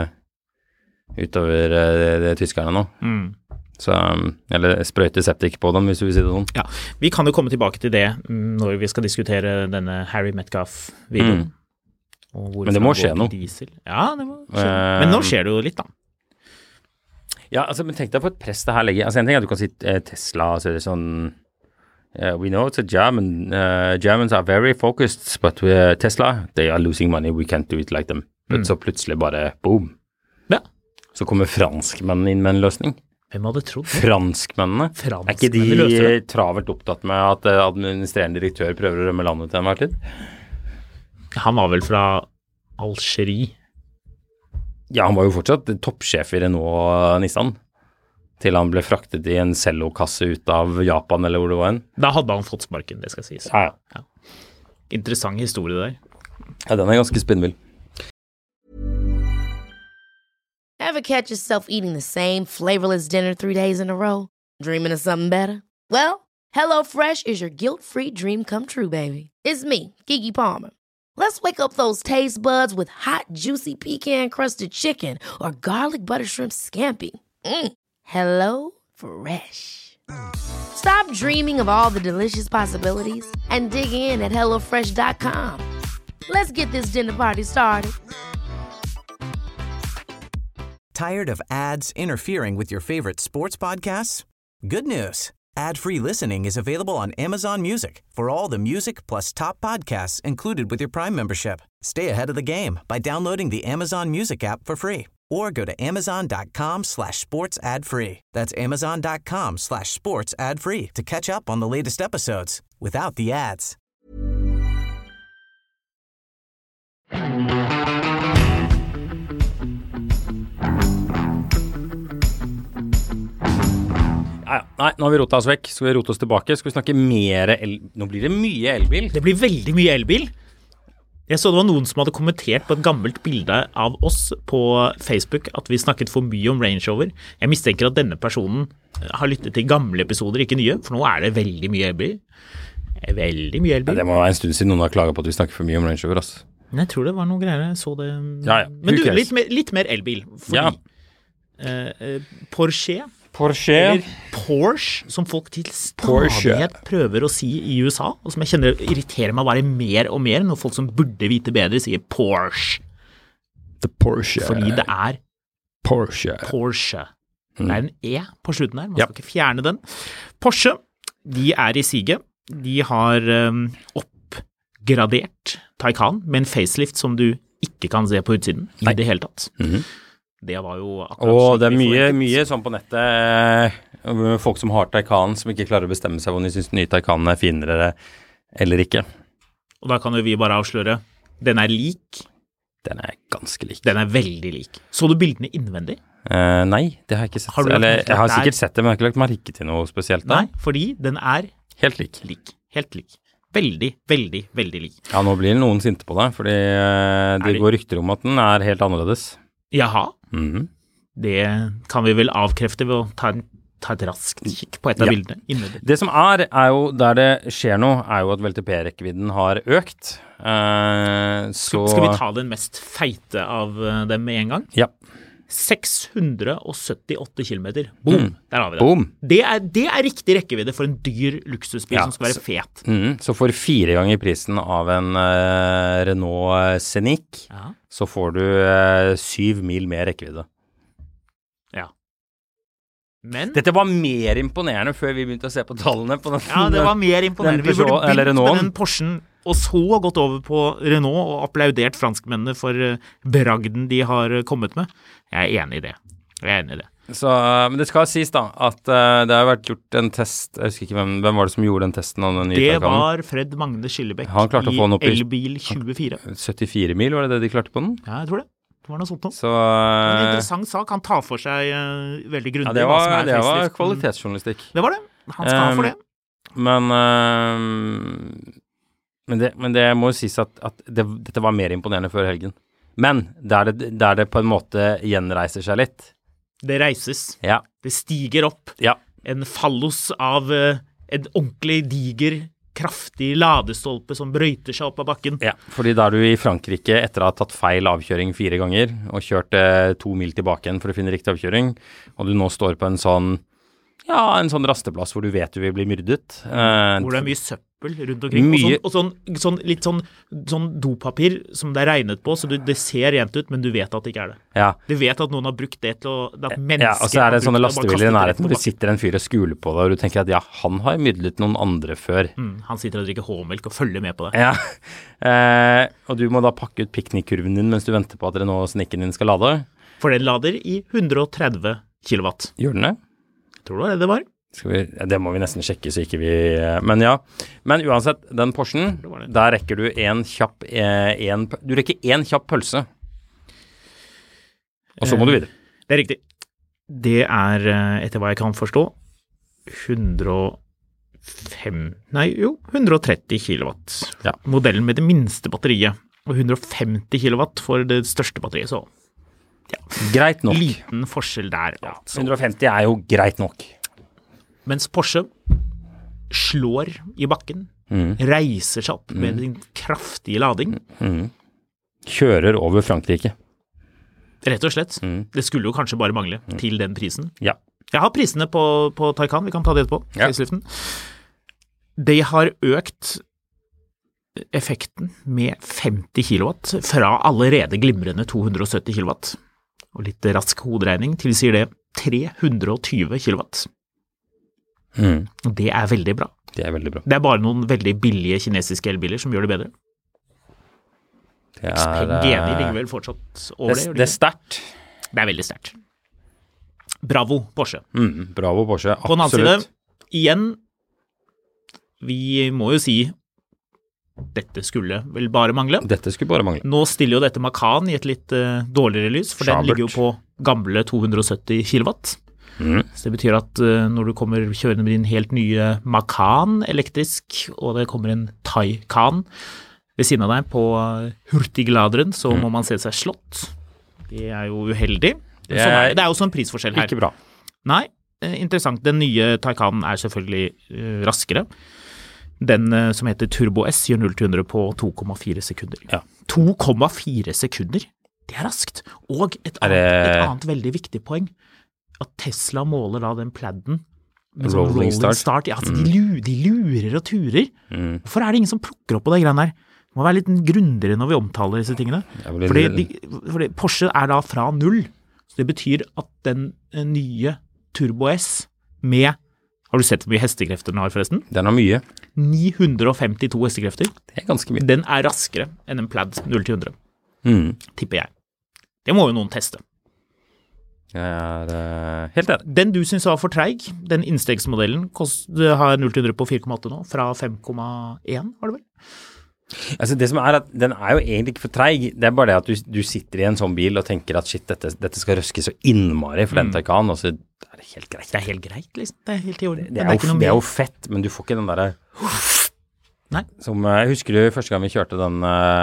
tyskerne nå. Så, eller sprøyte septik på dem, hvis du vil si det sånn. Ja, vi kan jo komme tilbake til det når vi skal diskutere denne Harry Metcalf-videoen. Men det må skje noe. Ja, det må skje. Men nå skjer det jo litt da. Ja, altså, men tenk deg på et press det her legger. Altså, en ting at du kan si Tesla, så det sånn, we know it's a German, Germans are very focused, but Tesla, they are losing money, we can't do it like them. Men så plutselig bare, boom. Ja. Så kommer franskmennene inn med en løsning. Hvem hadde trodd det? Franskmennene. Ikke de travelt opptatt med at administrerende direktør prøver å rømme landet til enhver tid? Han var vel fra Algerie? Ja, han var jo fortsatt toppsjef i Renault og Nissan, til han ble fraktet i en cellokasse ut av Japan, eller hvor det var en. Da hadde han fått sparken, det skal sies. Ja. Interessant historie der. Ja, den ganske spinnvill. Ever catch yourself eating the same flavorless dinner 3 days in a row? Dreaming of something better? Well, HelloFresh is your guilt-free dream come true, baby. It's me, Keke Palmer. Let's wake up those taste buds with hot, juicy pecan-crusted chicken or garlic butter shrimp scampi. Hello Fresh. Stop dreaming of all the delicious possibilities and dig in at HelloFresh.com. Let's get this dinner party started. Tired of ads interfering with your favorite sports podcasts? Good news. Ad-free listening is available on Amazon Music for all the music plus top podcasts included with your Prime membership. Stay ahead of the game by downloading the Amazon Music app for free or go to amazon.com/sports ad free. That's amazon.com/sports ad free to catch up on the latest episodes without the ads. Nei, nå har vi rotet oss vekk. Skal vi rote oss tilbake? Skal vi snakke mer Nå blir det mye elbil. Det blir veldig mye elbil. Jeg så det var noen som hadde kommentert på et gammelt bilde av oss på Facebook at vi snakket for mye om Range Rover. Jeg mistenker at denne personen har lyttet til gamle episoder, ikke nye, for nå er det veldig mye elbil. Veldig mye elbil. Ja, det må være en stund siden noen har klaget på at vi snakker for mye om Range Rover, altså. Men jeg tror det var noen greier, jeg så det. Ja. Men du, litt mer elbil, fordi Porsche, eller Porsche, som folk til stadighet prøver å si i USA, og som jeg kjenner irriterer meg bare mer og mer når folk som burde vite bedre sier Porsche. The Porsche. Fordi det er Porsche. Det er en E på slutten der, man skal ikke fjerne den. Porsche, de er i siget. De har oppgradert Taycan med en facelift som du ikke kan se på utsiden i det hele tatt. Det var jo akkurat det er mye sånn på nettet, folk som har Taycan som ikke klarer å bestemme seg om de synes den nye Taycanen er finere eller ikke. Og da kan jo vi bare avsløre, den er lik. Den er ganske lik. Den er veldig lik. Så du bildene innvendig? Nei, det har jeg ikke sett. Jeg har sikkert sett det, men jeg har ikke lagt merke til noe spesielt da. Nei, fordi den er helt lik. Helt lik. Veldig, veldig, veldig lik. Ja, nå blir noen sinte på deg, fordi det går rykter om at den er helt annerledes. Jaha. Det kan vi vel avkrefte ved å ta et raskt kikk på et av bildene. Det som er jo der det skjer noe, er jo at VLTP-rekkevidden har økt. Skal vi ta den mest feite av dem med en gang? Ja. 678 kilometer. Boom, der har vi det. Boom. Det er riktig rekkevidde for en dyr luksusbil som skal være fet. Så for 4 ganger prisen av en Renault Scenic, så får du 7 mil mer rekkevidde. Ja. Men dette var mer imponerende før vi begynte å se på tallene på den. Ja, det var mer imponerende. Vi burde begynt med den Porschen, og så gått over på Renault og applaudert franskmennene for bragden de har kommet med. Jeg er enig i det. Så, men det skal sies da, at det har vært gjort en test, jeg husker ikke hvem var det som gjorde den testen av den nye Taycanen? Det var Fred Magne Skillebekk i Elbil 24. 74 mil, var det de klarte på den? Ja, jeg tror det. Det var noe sånt. Så, en interessant sak, han tar for seg veldig grundig. Ja, det var kvalitetsjournalistikk. Det var det, han skal ha for det. Men det må jo sies at dette var mer imponerende før helgen. Men der det på en måte gjenreiser seg litt. Det reises. Ja. Det stiger opp. Ja. En fallos av en ordentlig diger, kraftig ladestolpe som brøyter seg opp av bakken. Ja, fordi da er du i Frankrike etter å ha tatt feil avkjøring 4 ganger og kjørt 2 mil tilbake igjen for å finne riktig avkjøring, og du nå står på en sånn rasteplass hvor du vet du vil bli myrdet. Hvor det er mye søppel rundt omkring, og litt sånn dopapir som det er regnet på, så det ser rent ut, men du vet at det ikke er det. Ja. Du vet at noen har brukt det til at mennesker og så er det sånne lastebiler i nærheten hvor det sitter en fyr og skuler på det, og du tenker at han har myrdet noen andre før. Han sitter og drikker H-melk og følger med på det. Ja, og du må da pakke ut piknikkurven din mens du venter på at Renault-snikken din skal lade. For den lader i 130 kilowatt. Gjør den det? Jeg tror det var. Det må vi nesten sjekke så ikke vi... Men uansett, den Porschen, der rekker du du rekker en kjapp pølse. Og så må du videre. Det er riktig. Det er, etter hva jeg kan forstå, 130 kilowatt. Ja. Modellen med det minste batteriet, og 150 kilowatt for det største batteriet, så... Ja. Greit nok. Liten forskjell der. Ja, 150 er jo greit nok. Mens Porsche, slår i bakken, reiser seg opp med en kraftig lading. Kjører over Frankrike. Rett og slett. Det skulle jo kanskje bare mangle til den prisen. Ja. Jeg har prisene på Taycan, vi kan ta det etterpå. Ja. De har økt effekten med 50 kilowatt fra allerede glimrende 270 kilowatt. Og litt rask hoderegning tilsier det 320 kilowatt. Og det er veldig bra. Det er veldig bra. Det er bare noen veldig billige kinesiske elbiler som gjør det bedre. Xpeng GNI ligger vel fortsatt over det? Det er sterkt. Det er veldig sterkt. Bravo, Porsche. Bravo, Porsche. Absolutt. På den annen side, igjen, vi må jo si dette skulle vel bare mangle. Dette skulle bare mangle. Nå stiller jo dette Macan i et litt dårligere lys, for den ligger jo på gamle 270 kilowatt. Så det betyr at når du kommer kjørende med din helt nye Macan elektrisk, og det kommer en Taycan ved siden av deg på hurtigladeren, så må man se seg slått. Det er jo uheldig. Det er jo sånn prisforskjell her. Ikke bra. Nei, interessant. Den nye Taycanen er selvfølgelig raskere. Den som heter Turbo S gjør 0-100 på 2,4 sekunder. Ja. 2,4 sekunder? Det er raskt. Og et annet veldig viktig poeng, at Tesla måler da den pladden med sånn rolling start. Ja, altså de lurer og turer. Hvorfor er det ingen som plukker opp på det greiene her? Det må være litt grundigere når vi omtaler disse tingene. Fordi Porsche er da fra 0. Så det betyr at den nye Turbo S med, har du sett hvor mye hestekrefter den har forresten? Den har mye. 952 hestekrefter. Det er ganske mye. Den er raskere enn en Plaid 0-100. Tipper jeg. Det må jo noen teste. Jeg er helt enig. Den du synes var for treig, den innstegsmodellen, har 0-100 på 4,8 nå, fra 5,1 var det vel? Altså det som er at den er jo egentlig ikke for treig, det er bare det at du sitter i en sånn bil og tenker at shit, dette skal røske så innmari for den Taycan, og så er det helt greit. Det er helt greit, liksom. Det er helt i orden. Det er jo fett, men du får ikke den der Nei. Som jeg husker du første gang vi kjørte den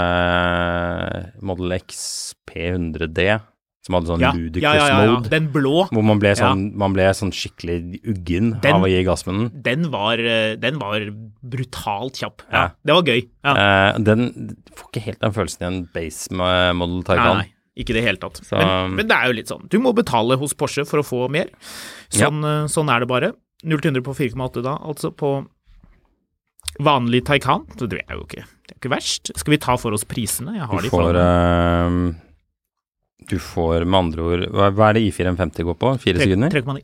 Model X P100D, som hadde sånn ludicrous mode. Den blå. Hvor man ble sånn skikkelig uggen av å gi gass med den. Den var brutalt kjapp. Ja, det var gøy. Ja. Den får ikke helt den følelsen i en base Model Taycan. Nei, ikke det helt tatt. Men det er jo litt sånn. Du må betale hos Porsche for å få mer. Sånn er det bare. 0-100 på 4,8 da, altså på vanlig Taycan. Så det er jo ikke verst. Skal vi ta for oss prisene? Jeg har de foran. Du får med andre ord, hva er det I450 går på? 4 sekunder? 3,9.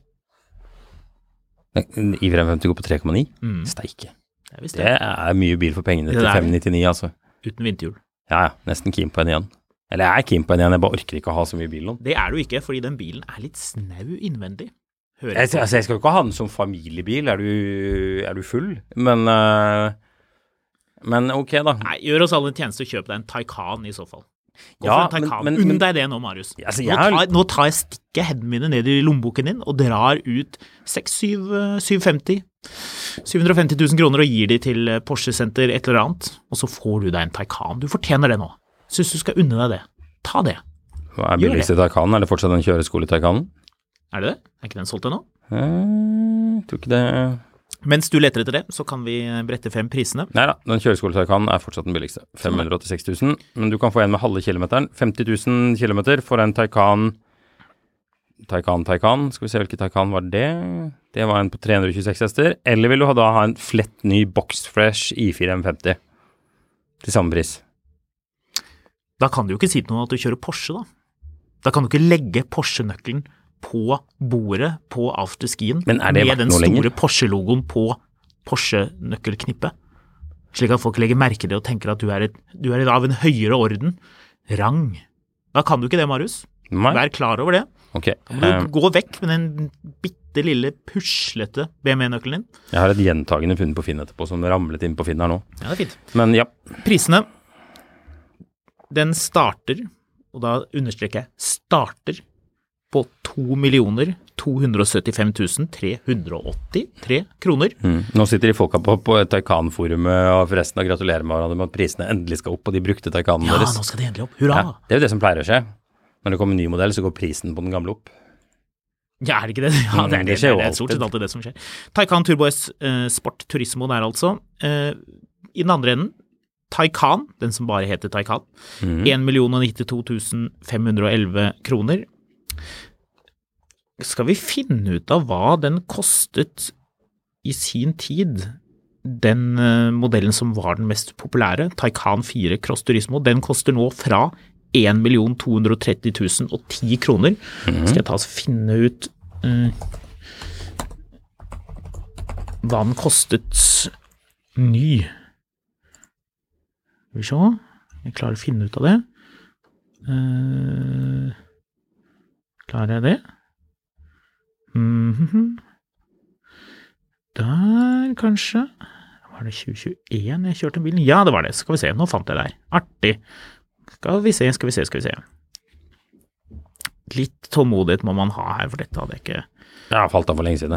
I450 går på 3,9? Steike. Det er mye bil for pengene til 599, altså. Uten vinterhjul. Ja, nesten keen på en igjen. Eller jeg er keen på en igjen, jeg bare orker ikke å ha så mye bil nå. Det er du ikke, fordi den bilen er litt snau innvendig. Jeg skal jo ikke ha den som familiebil, er du full? Men ok da. Nei, gjør oss alle en tjeneste og kjøp deg en Taycan i så fall. Unn deg det nå, Marius. Altså, nå tar jeg stikker hendene mine ned i lommeboken din og drar ut 750 000 kroner og gir de til Porsche Center et eller annet, og så får du deg en Taycan. Du fortjener det nå. Synes du skal unne deg det. Ta det. Hva er billigste Taycanen? Er det fortsatt den kjøreskole-Taycanen? Er det det? Er ikke den solgt ennå? Tror ikke det. Mens du leter etter det, så kan vi brette frem prisene. Neida, den kjøreskole-Taycanen er fortsatt den billigste. 586 000, men du kan få en med halve kilometeren. 50 000 kilometer for en Taycan. Skal vi se hvilken Taycan var det? Det var en på 326 hester. Eller vil du da ha en flett ny boxfresh I450 til samme pris? Da kan du jo ikke si til noen at du kjører Porsche da. Da kan du ikke legge Porsche-nøkkelen på bordet på afterskien med den store Porsche-logoen på Porsche-nøkkelknippet, slik at folk legger merke det og tenker at du er av en høyere orden, rang. Da kan du ikke det, Marius. Vær klar over det. Okay. Da må du gå vekk med den bitte lille puslete BMW-nøkkelen din. Jeg har et gjentagende funn på Finn etterpå som ramlet inn på Finn her nå. Ja, det er fint. Men ja. Prisene, den starter, og da understreker jeg, starter på 2.275.383 kroner. Nå sitter de folka på Taycan-forumet og forresten og gratulerer med hverandre med at prisene endelig skal opp på de brukte Taycanene deres. Ja, nå skal de endelig opp. Hurra! Ja, det er jo det som pleier å skje. Når det kommer en ny modell, så går prisen på den gamle opp. Ja, er det ikke det? Ja, det skjer jo er stort sett alltid. alltid det som skjer. Taycan Turbo S Sport Turismo der altså. I den andre enden, Taycan, den som bare heter Taycan, 1.092.511 kroner. Skal vi finne ut av hva den kostet i sin tid? Den modellen som var den mest populære, Taycan 4 Cross Turismo, den koster nå fra 1.230.010 kroner. Skal jeg ta og finne ut hva den kostet ny. Skal vi se, jeg klarer å finne ut av det. Klarer jeg det? Der, kanskje. Var det 2021 jeg kjørte bilen? Ja, det var det. Skal vi se, nå fant jeg det her. Artig. Skal vi se. Litt tålmodighet må man ha her, for dette hadde jeg ikke... Jeg har falt av for lenge siden.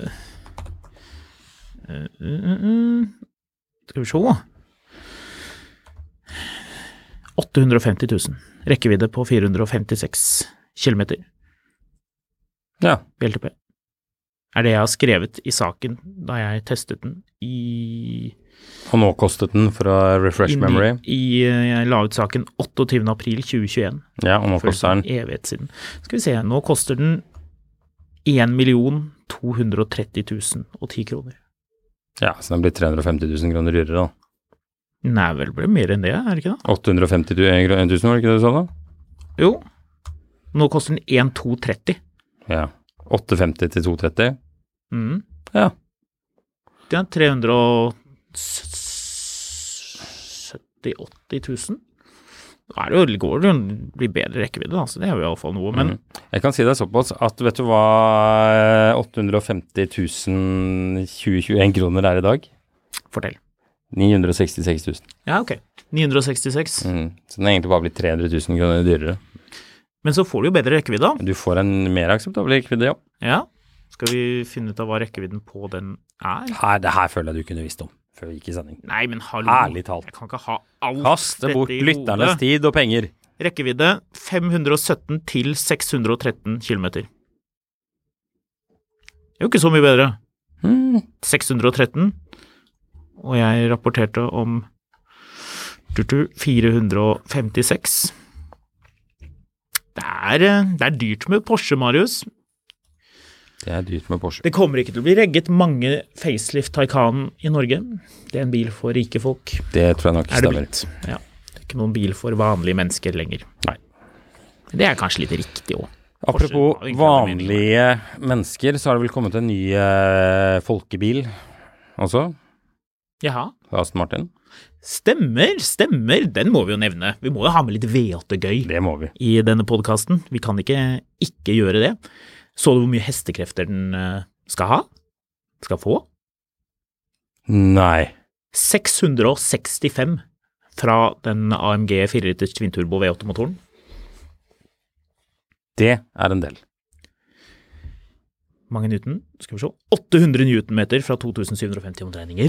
Skal vi se. 850.000. Rekkevidde på 456 kilometer. Ja. VLTP. Er det jeg har skrevet i saken da jeg testet den i... Og nå kostet den for å refresh memory. Jeg la ut saken 28. april 2021. Ja, og nå koster den. Evighet siden. Skal vi se, nå koster den 1.230.010 kroner. Ja, så den blir 350.000 kroner dyrere da. Nei, vel, ble det mer enn det, er det ikke da? 850.000, var det ikke det du sa da? Jo, nå koster den 1.230. Ja, 850 til 230. Ja. Det er 370-80.000. Da går det jo blir bedre rekkevidde, så det er jo i alle fall noe, men... Jeg kan si deg såpass at, vet du hva 850.021 kroner er i dag? Fortell. 966.000. Ja, ok. 966. Så den er egentlig bare blitt 300.000 kroner dyrere. Men så får du jo bedre rekkevidde da. Du får en mer akseptabel rekkevidde, ja. Ja. Skal vi finne ut av hva rekkevidden på den er? Det her føler jeg du kunne visst om, før vi gikk i sending. Nei, men hallo. Ærlig talt. Jeg kan ikke ha alt Kaste bort dette i lytternes hodet. tid og penger. Rekkevidde 517 til 613 kilometer. Det er jo ikke så mye bedre. 613, og jeg rapporterte om 456. Det er dyrt med Porsche, Marius. Det er dyrt med Porsche. Det kommer ikke til å bli regget mange facelift Taycan i Norge. Det er en bil for rike folk. Det tror jeg nok stemmer. Ja, det er ikke noen bil for vanlige mennesker lenger. Nei. Det er kanskje litt riktig også. Apropos vanlige mennesker, så har det vel kommet en ny folkebil også. Jaha. Aston Martin. Stemmer. Den må vi jo nevne. Vi må jo ha med litt V8-gøy Det må vi. i denne podcasten. Vi kan ikke gjøre det. Så du hvor mye hestekrefter den skal ha? Skal få? Nei. 665 fra den AMG 4-liters twin-turbo V8-motoren. Det er en del. Mange newton, skal vi se. 800 newtonmeter fra 2750 omdreininger.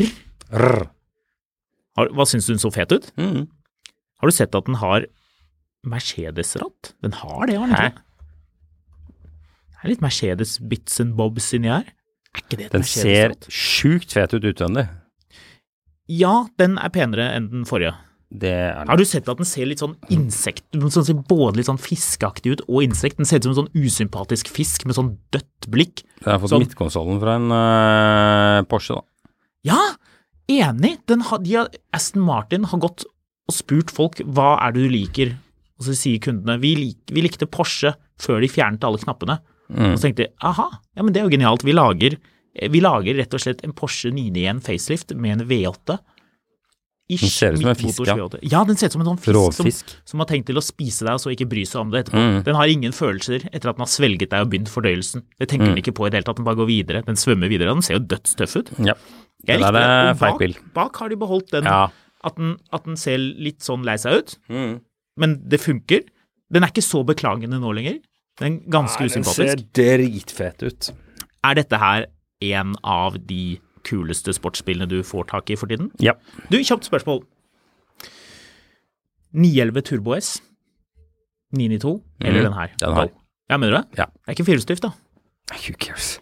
Hva synes du den så fet ut? Har du sett at den har Mercedes-ratt? Den har det, har den ikke? Det er litt Mercedes bits and bobs inni her. Er ikke det et Den ser sjukt fet ut utvendig. Ja, den er penere enn den forrige. Det er Har du sett at den ser litt sånn insekt, sånn ser både litt sånn fiskeaktig ut og insekt? Den ser ut som en sånn usympatisk fisk med sånn dødt blikk. Den har fått sånn, midtkonsollen fra en Porsche da. Ja, enig. Aston Martin har gått og spurt folk, hva er det du liker? Og så sier kundene, vi likte Porsche før de fjernet alle knappene. Og så tenkte jeg, aha, ja, men det er jo genialt. Vi lager rett og slett en Porsche 991 facelift med en V8. Den ser ut som en fisk, ja. Ja, den ser ut som en sånn fisk Rovfisk. som har tenkt til å spise deg og så ikke bry seg om det etterpå. Den har ingen følelser etter at den har svelget deg og begynt fordøyelsen. Det tenker den ikke på i det hele tatt, den bare går videre. Den svømmer videre, den ser jo dødstøff ut. Ja, det er feit bil. Bak har de beholdt den, Ja. at den ser litt sånn lei seg ut, men det funker. Den er ikke så beklagende nå lenger. Den er ganske usympatisk. Den ser dritfet ut. Er dette her en av de kuleste sportsbilene du får tak i for tiden? Ja. Du, kjapt spørsmål. 911 Turbo S, 992, eller den her? Den her. Ja, mener du det? Ja. Det er ikke firehjulsdrift da? Who cares?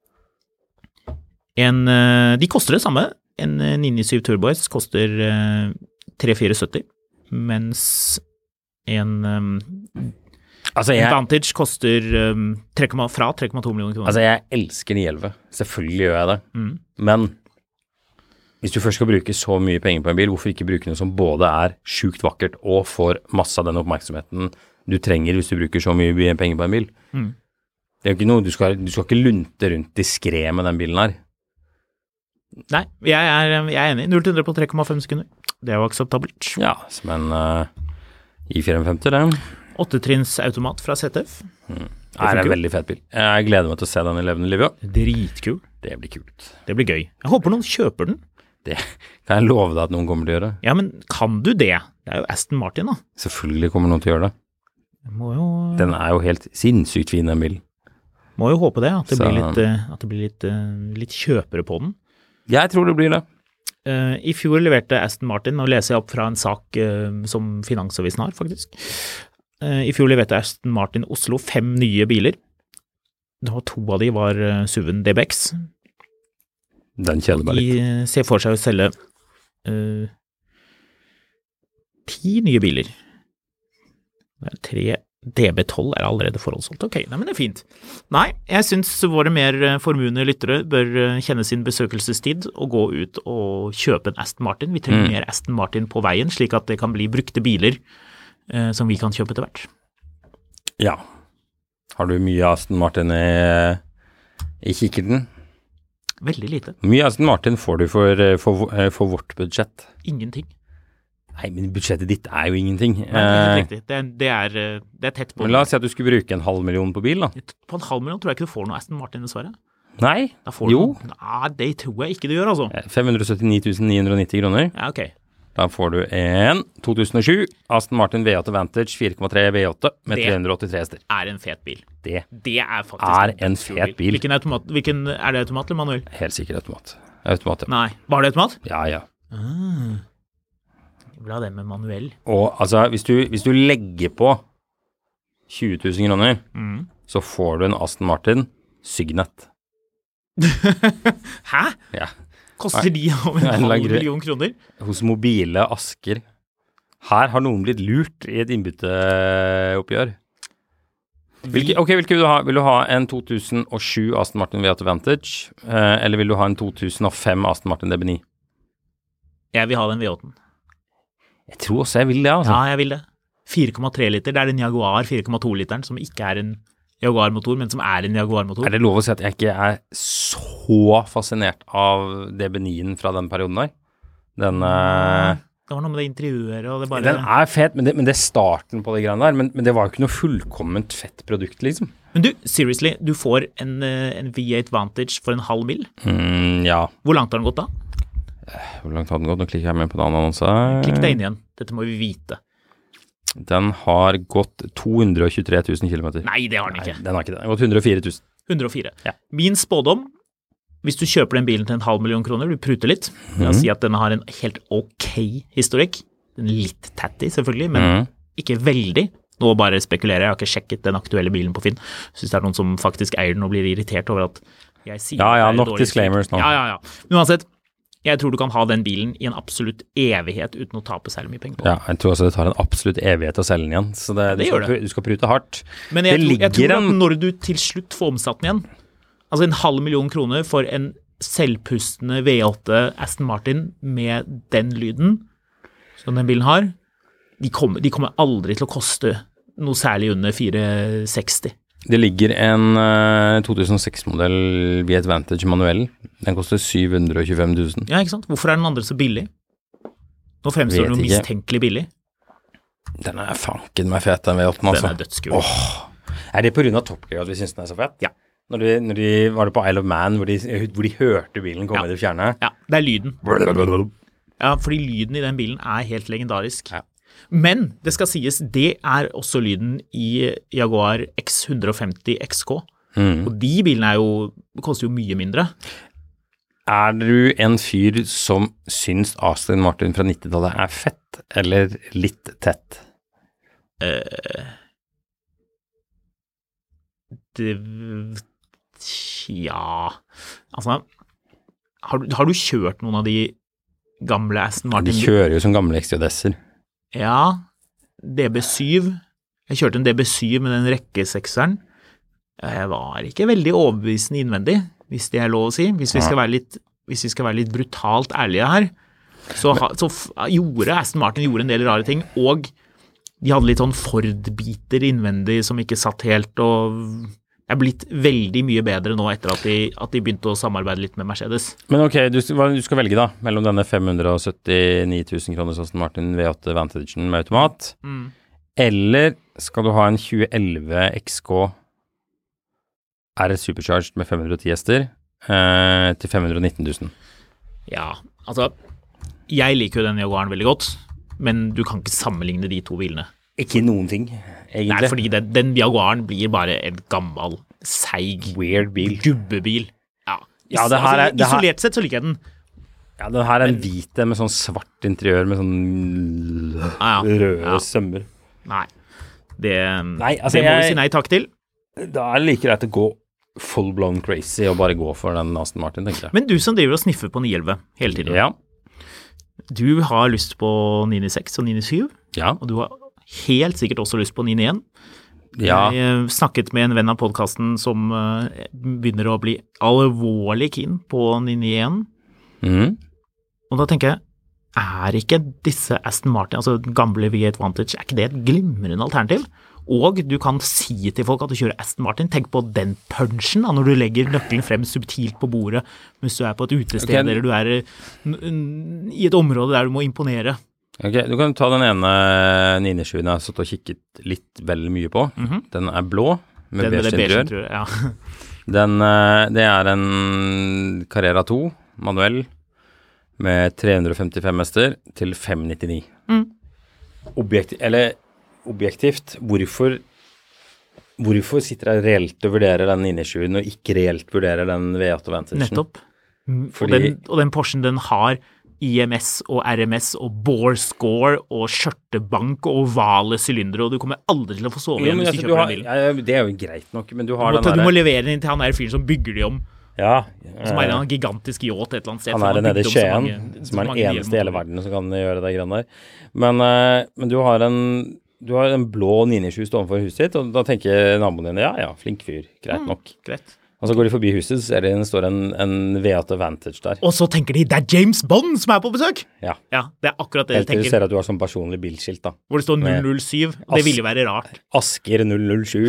De koster det samme. En 997 Turbo S koster 3470, mens en Vantage koster fra 3,2 millioner kroner. Altså, jeg elsker 911. Selvfølgelig gjør jeg det. Men hvis du først skal bruke så mye penger på en bil, hvorfor ikke bruke noe som både er sjukt vakkert og får masse av den oppmerksomheten du trenger hvis du bruker så mye penger på en bil? Det er jo ikke noe, du skal ikke lunte rundt diskret med den bilen her. Nei, jeg er enig. 0-100 på 3,5 sekunder. Det er jo akseptabelt. Ja, som en i450 det. 8-trinns automat fra ZF. Det er en veldig fet bil. Jeg gleder meg til å se den i levende liv. Dritkul. Det blir kult. Det blir gøy. Jeg håper noen kjøper den. Det kan jeg love deg at noen kommer til å gjøre. Ja, men kan du det? Det er jo Aston Martin da. Selvfølgelig kommer noen til å gjøre det. Den er jo helt sinnssykt fin, den bilen. Må jo håpe det, at det blir litt kjøpere på den. Jeg tror det blir det. I fjor leverte Aston Martin, og leser jeg opp fra en sak som Finansavisen har, faktisk. I fjor leverte Aston Martin Oslo 5 nye biler. 2 av de var SUV-en DBX. Den kjeder meg litt. De ser for seg å selge 10 nye biler. 3 DB12 er allerede forholdsholdt. Ok, nei, men det er fint. Nei, jeg synes våre mer formuende lyttere bør kjenne sin besøkelsestid og gå ut og kjøpe en Aston Martin. Vi trenger mer Aston Martin på veien, slik at det kan bli brukte biler som vi kan kjøpe til hvert. Ja. Har du mye Aston Martin i kikkerten? Veldig lite. Mye Aston Martin får du for vårt budsjett? Ingenting. Nei, men budsjettet ditt er jo ingenting. Nei, det er helt riktig. Det er tett på. Men la oss si at du skulle bruke 500 000 på bil, da. På 500 000 tror jeg ikke du får noe Aston Martin, dessverre. Nei, jo. Nei, det tror jeg ikke du gjør, altså. 579 990 kroner. Ja, ok. Da får du en 2007 Aston Martin V8 Vantage 4,3 V8 med 383 hester. Det er en fet bil. Det er faktisk en fet bil. Hvilken er det automat eller manuell? Helt sikkert automat. Automat, ja. Nei, var det automat? Ja. Jeg vil ha det med manuell. Og altså, hvis du legger på 20 000 kroner, så får du en Aston Martin Signet. Hæ? Ja. Koster de over 500 000 kroner? Hos mobile Asker. Her har noen blitt lurt i et innbytteoppgjør. Hvilke vil du ha? Vil du ha en 2007 Aston Martin V8 Vantage, eller vil du ha en 2005 Aston Martin DB9? Jeg vil ha den V8-en. Jeg tror også jeg vil det, altså. Ja, jeg vil det. 4,3 liter, det er den Jaguar 4,2-literen, som ikke er en Jaguar-motor, men som er en Jaguar-motor. Er det lov å si at jeg ikke er så fascinert av DB9-en fra den perioden der? Det var noe med det interiøret og det bare... Den er fet, men det er starten på det greiene der, men det var jo ikke noe fullkomment fett produkt, liksom. Men du, seriously, du får en V8 Vantage for 500 000? Ja. Hvor langt har den gått da? Hvor langt har den gått? Nå klikker jeg med på den annonsen. Klikk deg inn igjen. Dette må vi vite. Den har gått 223 000 kilometer. Nei, det har den ikke. Nei, den har ikke det. Den har gått 104 000. 104. Ja. Min spådom, hvis du kjøper den bilen til 500 000 kroner, du pruter litt. La oss si at den har en helt ok historikk. Den er litt tatty, selvfølgelig, men ikke veldig. Nå bare spekulerer jeg har ikke sjekket den aktuelle bilen på Finn. Synes det er noen som faktisk eier den og blir irritert over at jeg sier Ja, nok disclaimers nå. Ja. Men uansett, jeg tror du kan ha den bilen i en absolutt evighet uten å tape særlig mye penger på. Ja, jeg tror også det tar en absolutt evighet å selge den igjen, så du skal prute hardt. Men jeg tror at når du til slutt får omsatt den igjen, altså 500 000 kroner for en selvpustende V8 Aston Martin med den lyden som den bilen har, de kommer aldri til å koste noe særlig under 460. Det ligger en 2006-modell V8 Vantage manuell. Den koster 725 000. Ja, ikke sant? Hvorfor er den andre så billig? Nå fremstår den jo mistenkelig billig. Den er fanken meg fet, den V8-en, altså. Den er dødskul. Er det på grunn av Top Gear at vi synes den er så fet? Ja. Når de var det på Isle of Man, hvor de hørte bilen komme i det fjerne? Ja, det er lyden. Ja, fordi lyden i den bilen er helt legendarisk. Ja. Men det skal sies, det er også lyden i Jaguar X150 XK. Og de bilene koster jo mye mindre. Er du en fyr som syns Aston Martin fra 90-tallet er fett, eller litt tett? Ja, altså, har du kjørt noen av de gamle Aston Martin? De kjører jo som gamle XJS-er. Ja, DB7. Jeg kjørte en DB7 med den rekkesekseren. Jeg var ikke veldig overbevisende innvendig, hvis det er lov å si. Hvis vi skal være litt brutalt ærlige her, så gjorde Aston Martin en del rare ting, og de hadde litt sånn Ford-biter innvendig som ikke satt helt, og er blitt veldig mye bedre nå etter at de begynte å samarbeide litt med Mercedes. Men ok, du skal velge da, mellom denne 579 000 kroner Aston Martin V8 Vantagen med automat, eller skal du ha en 2011 XK R Supercharged med 510 hester til 519 000? Ja, altså, jeg liker jo den Jaguaren veldig godt, men du kan ikke sammenligne de to bilene. Ikke noen ting, egentlig. Nei, fordi den Jaguaren blir bare en gammel, seig, weird bil. Gubbebil. Ja, isolert sett så liker jeg den. Ja, den her er en hvite med sånn svart interiør med sånn røde sømmer. Nei, det må vi si nei takk til. Da er det like greit å gå full-blown crazy og bare gå for den Aston Martin, tenker jeg. Men du som driver og sniffer på 911 hele tiden. Ja. Du har lyst på 996 og 97, og du har helt sikkert også lyst på 991. Ja. Jeg snakket med en venn av podcasten som begynner å bli alvorlig keen på 991. Og da tenker jeg, er ikke disse Aston Martin, altså gamle V8 Vantage, er ikke det et glimrende alternativ? Og du kan si til folk at du kjører Aston Martin. Tenk på den punchen da, når du legger nøkkelen frem subtilt på bordet hvis du er på et utested eller du er i et område der du må imponere. Ok, du kan ta den ene 997 jeg har satt og kikket litt vel mye på. Den er blå med beige interiør. Ja. Det er en Carrera 2 manuell med 355 hester til 599. Objektivt, hvorfor sitter jeg reelt og vurderer den 997 og ikke reelt vurderer den V8 Vantagen? Nettopp. Og den Porschen, den har IMS og RMS og bore score og skjørtebank og ovale sylindere, og du kommer aldri til å få sove igjen hvis du kjøper den bilen. Det er jo greit nok, men du har du må levere den til han der fyren som bygger de om. Som er en gigantisk yacht et eller annet sted. Han er nede i Skien, som er den eneste i hele verden som kan gjøre det greiene der. Men du har en blå 997 stående for huset ditt, og da tenker naboen din, ja, flink fyr, greit nok. Greit. Og så går de forbi huset, så det står en V8 Vantage der. Og så tenker de, det er James Bond som er på besøk! Ja, det er akkurat det de tenker. Helt til du ser at du har sånn personlig bilskilt da. Hvor det står 007, det ville jo være rart. Asker 007.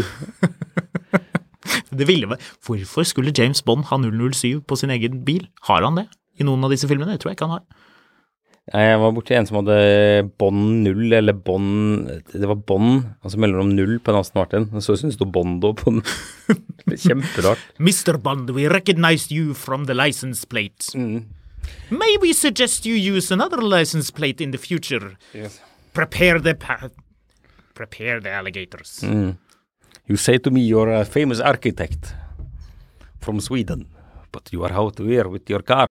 Hvorfor skulle James Bond ha 007 på sin egen bil? Har han det i noen av disse filmene? Det tror jeg ikke han har. Jeg var borti en som hadde Bond 0, eller Bond, det var Bond, altså mellom 0 på en Aston Martin, og så synes det stod Bondo på den. Det er kjemperart. Mr. Bond, we recognized you from the license plate. May we suggest you use another license plate in the future? Yes. Prepare the alligators. You say to me you're a famous architect from Sweden, but you are out here with your car.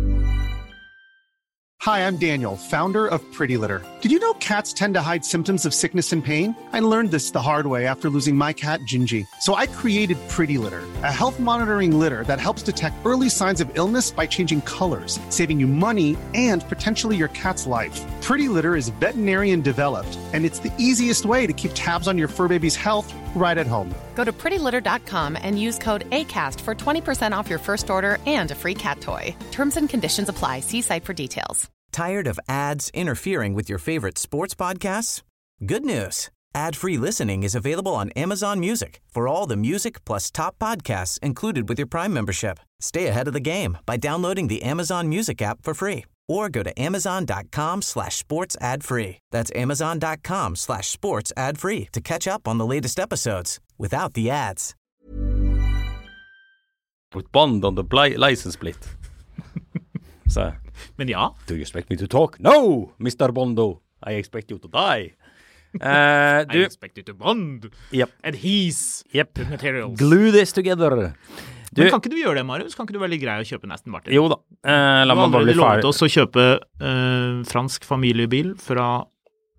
Hi, I'm Daniel, founder of Pretty Litter. Did you know cats tend to hide symptoms of sickness and pain? I learned this the hard way after losing my cat, Gingy. So I created Pretty Litter, a health monitoring litter that helps detect early signs of illness by changing colors, saving you money and potentially your cat's life. Pretty Litter is veterinarian developed, and it's the easiest way to keep tabs on your fur baby's health right at home. Go to prettylitter.com and use code ACAST for 20% off your first order and a free cat toy. Terms and conditions apply. See site for details. Tired of ads interfering with your favorite sports podcasts? Good news. Ad-free listening is available on Amazon Music for all the music plus top podcasts included with your Prime membership. Stay ahead of the game by downloading the Amazon Music app for free or go to amazon.com/sports ad-free. That's amazon.com/sports ad-free to catch up on the latest episodes without the ads. Put Bond on the license plate. So, men ja. Do you expect me to talk? No, Mr. Bondo. I expect you to die. I expect you to bond. Yep. Adhese the materials. Glue this together. Men kan ikke du gjøre det, Marius? Kan ikke du være litt grei å kjøpe en Aston Martin? Jo da. La meg bare bli ferdig. Du lovet oss å kjøpe fransk familiebil fra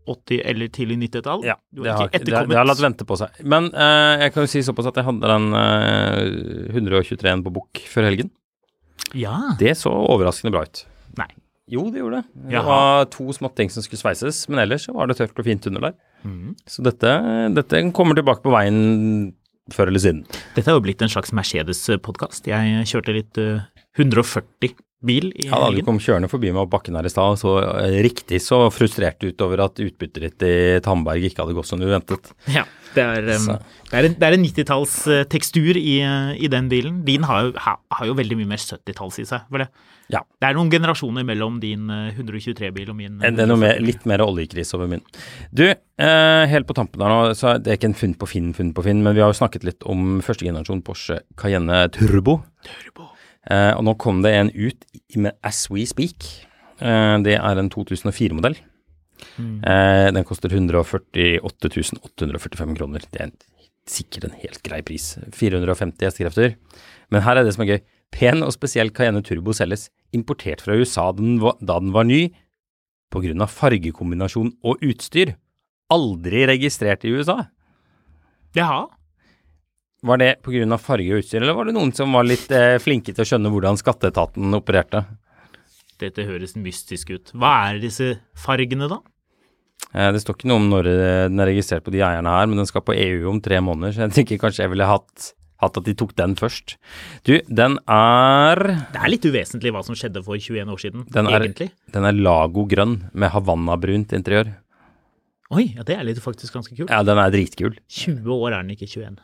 80- eller tidlig 90-tall. Ja, Du det har har, ikke det etterkommet. har latt vente på seg. Men jeg kan jo si såpass at jeg hadde den 123 på bok før helgen. Ja. Det så overraskende bra ut. Nei. Jo, det gjorde det. Det Jaha. var 2 småting som skulle sveises, men ellers så var det tørt og fint under der. Så dette kommer tilbake på veien før eller siden. Dette har jo blitt en slags Mercedes-podcast. Jeg kjørte litt 140 bil i Ja da, du helgen. kom kjørende forbi meg opp bakken her i stad, så riktig så frustrert ut over at utbyttet ditt i Tandberg ikke hadde gått som du ventet. Ja, det er en 90-talls tekstur i den bilen. Din har jo veldig mye mer 70-talls i seg, var det? Ja. Det er noen generasjoner mellom din 123-bil og min. Det er noe mer, litt mer oljekris over min. Du, helt på tampen her nå, så det er ikke en funn på Finn, men vi har jo snakket litt om første generasjon Porsche Cayenne Turbo. Og nå kom det en ut med As We Speak. Det er en 2004-modell. Den koster 148 845 kroner. Det er sikkert en helt grei pris. 450 hestekrefter. Men her er det som er gøy. Pen og spesiell Cayenne Turbo selges importert fra USA da den var ny, på grunn av fargekombinasjon og utstyr. Aldri registrert i USA. Jaha. Var det på grunn av farge og utstyr, eller var det noen som var litt flinke til å skjønne hvordan skatteetaten opererte? Dette høres mystisk ut. Hva er disse fargene da? Det står ikke noe om når den er registrert på de eierne her, men den skal på EU om 3 måneder, så jeg tenker kanskje jeg ville hatt at de tok den først. Du, den er... Det er litt uvesentlig hva som skjedde for 21 år siden, egentlig. Den er Lago grønn med Havanna-brunt interiør. Oi, ja, det er litt faktisk ganske kult. Ja, den er dritkul. 20 år er den ikke 21.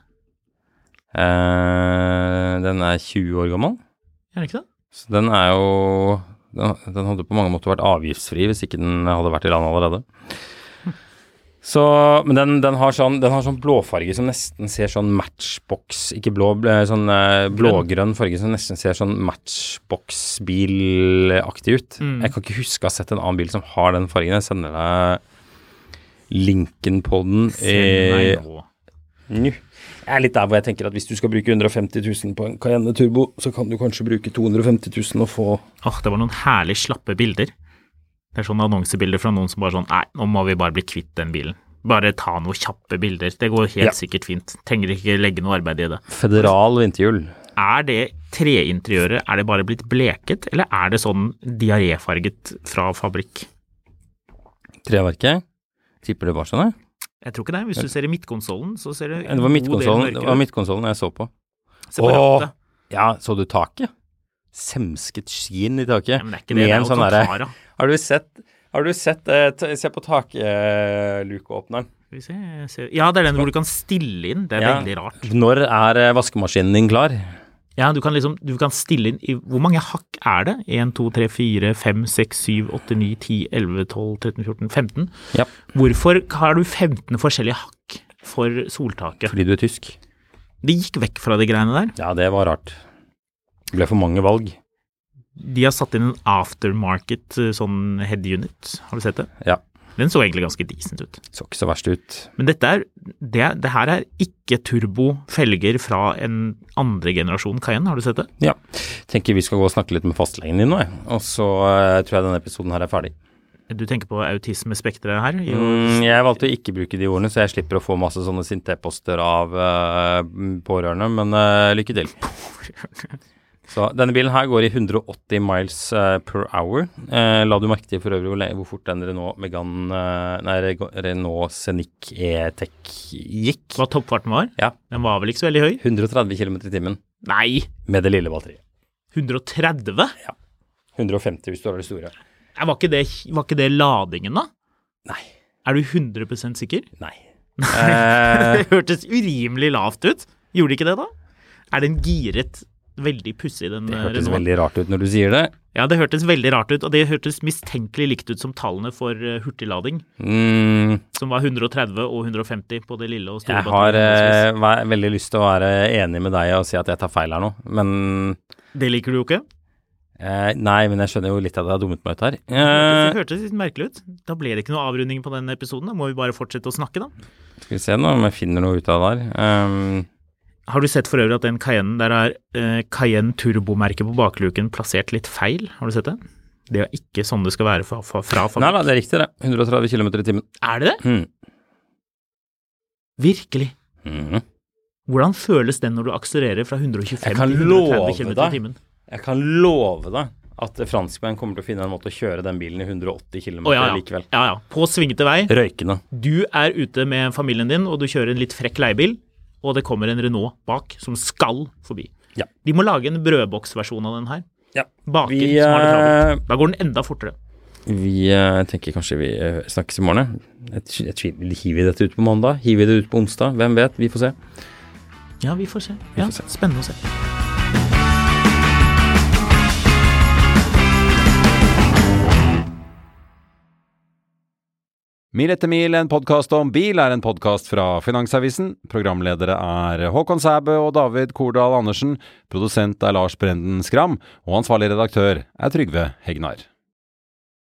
Den er 20 år gammel. Er den ikke det? Så den er jo... Den hadde på mange måter vært avgiftsfri hvis ikke den hadde vært i landet allerede. Så, men den har sånn blåfarge som nesten ser sånn matchbox, ikke blå, sånn blågrønn farge som nesten ser sånn matchbox-bilaktig ut. Jeg kan ikke huske å ha sett en annen bil som har den fargen. Jeg sender deg linken på den. Send meg nå. Jeg er litt der hvor jeg tenker at hvis du skal bruke 150 000 på en Cayenne Turbo, så kan du kanskje bruke 250 000 og få... Det var noen herlig slappe bilder. Det er sånne annonsebilder fra noen som bare sånn, nei, nå må vi bare bli kvitt den bilen. Bare ta noen kjappe bilder. Det går helt sikkert fint. Trenger ikke legge noe arbeid i det. Federal vinterhjul. Er det treinteriøret, er det bare blitt bleket, eller er det sånn diarréfarget fra fabrikk? Treverket? Tipper det var sånn, jeg? Jeg tror ikke det. Hvis du ser i midtkonsollen, så ser du Det var midtkonsollen jeg så på. Se på rattet. Ja, så du taket? Semsket skin i taket. Ja, men det er ikke det, det er sånn Alcantara. Har du sett se på taklukeåpneren? Ja, det er den hvor du kan stille inn. Det er veldig rart. Når er vaskemaskinen din klar? Ja, du kan stille inn i, hvor mange hakk er det? 1, 2, 3, 4, 5, 6, 7, 8, 9, 10, 11, 12, 13, 14, 15. Ja. Hvorfor har du 15 forskjellige hakk for soltaket? Fordi du er tysk. Det gikk vekk fra de greiene der. Ja, det var rart. Det ble for mange valg. De har satt inn en aftermarket sånn head unit. Har du sett det? Ja. Den så egentlig ganske decent ut. Så ikke så verst ut. Men det her er ikke turbo-felger fra en andre generasjon Cayenne, har du sett det? Ja. Tenker vi skal gå og snakke litt med fastlegen din nå, og så tror jeg denne episoden her er ferdig. Du tenker på autismespektret her? Jeg valgte å ikke bruke de ordene, så jeg slipper å få masse sånne sinte-poster av pårørende, men lykke til. Så denne bilen her går i 180 miles per hour. La du merke til for øvrig hvor fort den Renault Scenic E-Tech gikk? Hva toppfarten var? Ja. Den var vel ikke så veldig høy? 130 km i timen. Nei! Med det lille batteriet. 130? Ja. 150 hvis du har det store. Var ikke det ladingen da? Nei. Er du 100% sikker? Nei. Det hørtes urimelig lavt ut. Gjorde det ikke det da? Er den giret veldig pussig, den Det hørtes Renault? veldig rart ut når du sier det. Ja, det hørtes veldig rart ut, og det hørtes mistenkelig likt ut som tallene for hurtiglading, som var 130 og 150 på det lille og store Jeg har veldig lyst til å være enig med deg og si at jeg tar feil her nå, men... Det liker du jo ikke? Nei, men jeg skjønner jo litt at jeg har dummet meg ut her. Det hørtes litt merkelig ut. Da ble det ikke noe avrunding på den episoden, da må vi bare fortsette å snakke da. Skal vi se nå om jeg finner noe ut av det der. Har du sett for øvrig at den Cayenne, der er Cayenne turbomerket på bakluken plassert litt feil? Har du sett det? Det er ikke sånn det skal være fra fabrikk. Nei, det er riktig det. 130 km i timen. Er det det? Virkelig. Hvordan føles den når du akselererer fra 125 til 130 km i timen? Jeg kan love deg at franskmenn kommer til å finne en måte å kjøre den bilen i 180 km likevel. Ja. På svingete vei. Røykende. Du er ute med familien din, og du kjører en litt frekk leiebil, og det kommer en Renault bak som skal forbi. Ja. De må lage en brødboksversjon av den her. Ja. Baker som har det travelt. Da går den enda fortere. Vi tenker kanskje vi snakkes i morgen. Hiver vi dette ut på mandag? Hiver vi det ut på onsdag? Hvem vet? Vi får se. Ja, vi får se. Spennende å se. Mil etter mil, en podcast om bil, er en podcast fra Finansavisen. Programledere er Håkon Sæbø og David Kordal Andersen. Produsent er Lars Brenden Skram, og ansvarlig redaktør er Trygve Hegnar.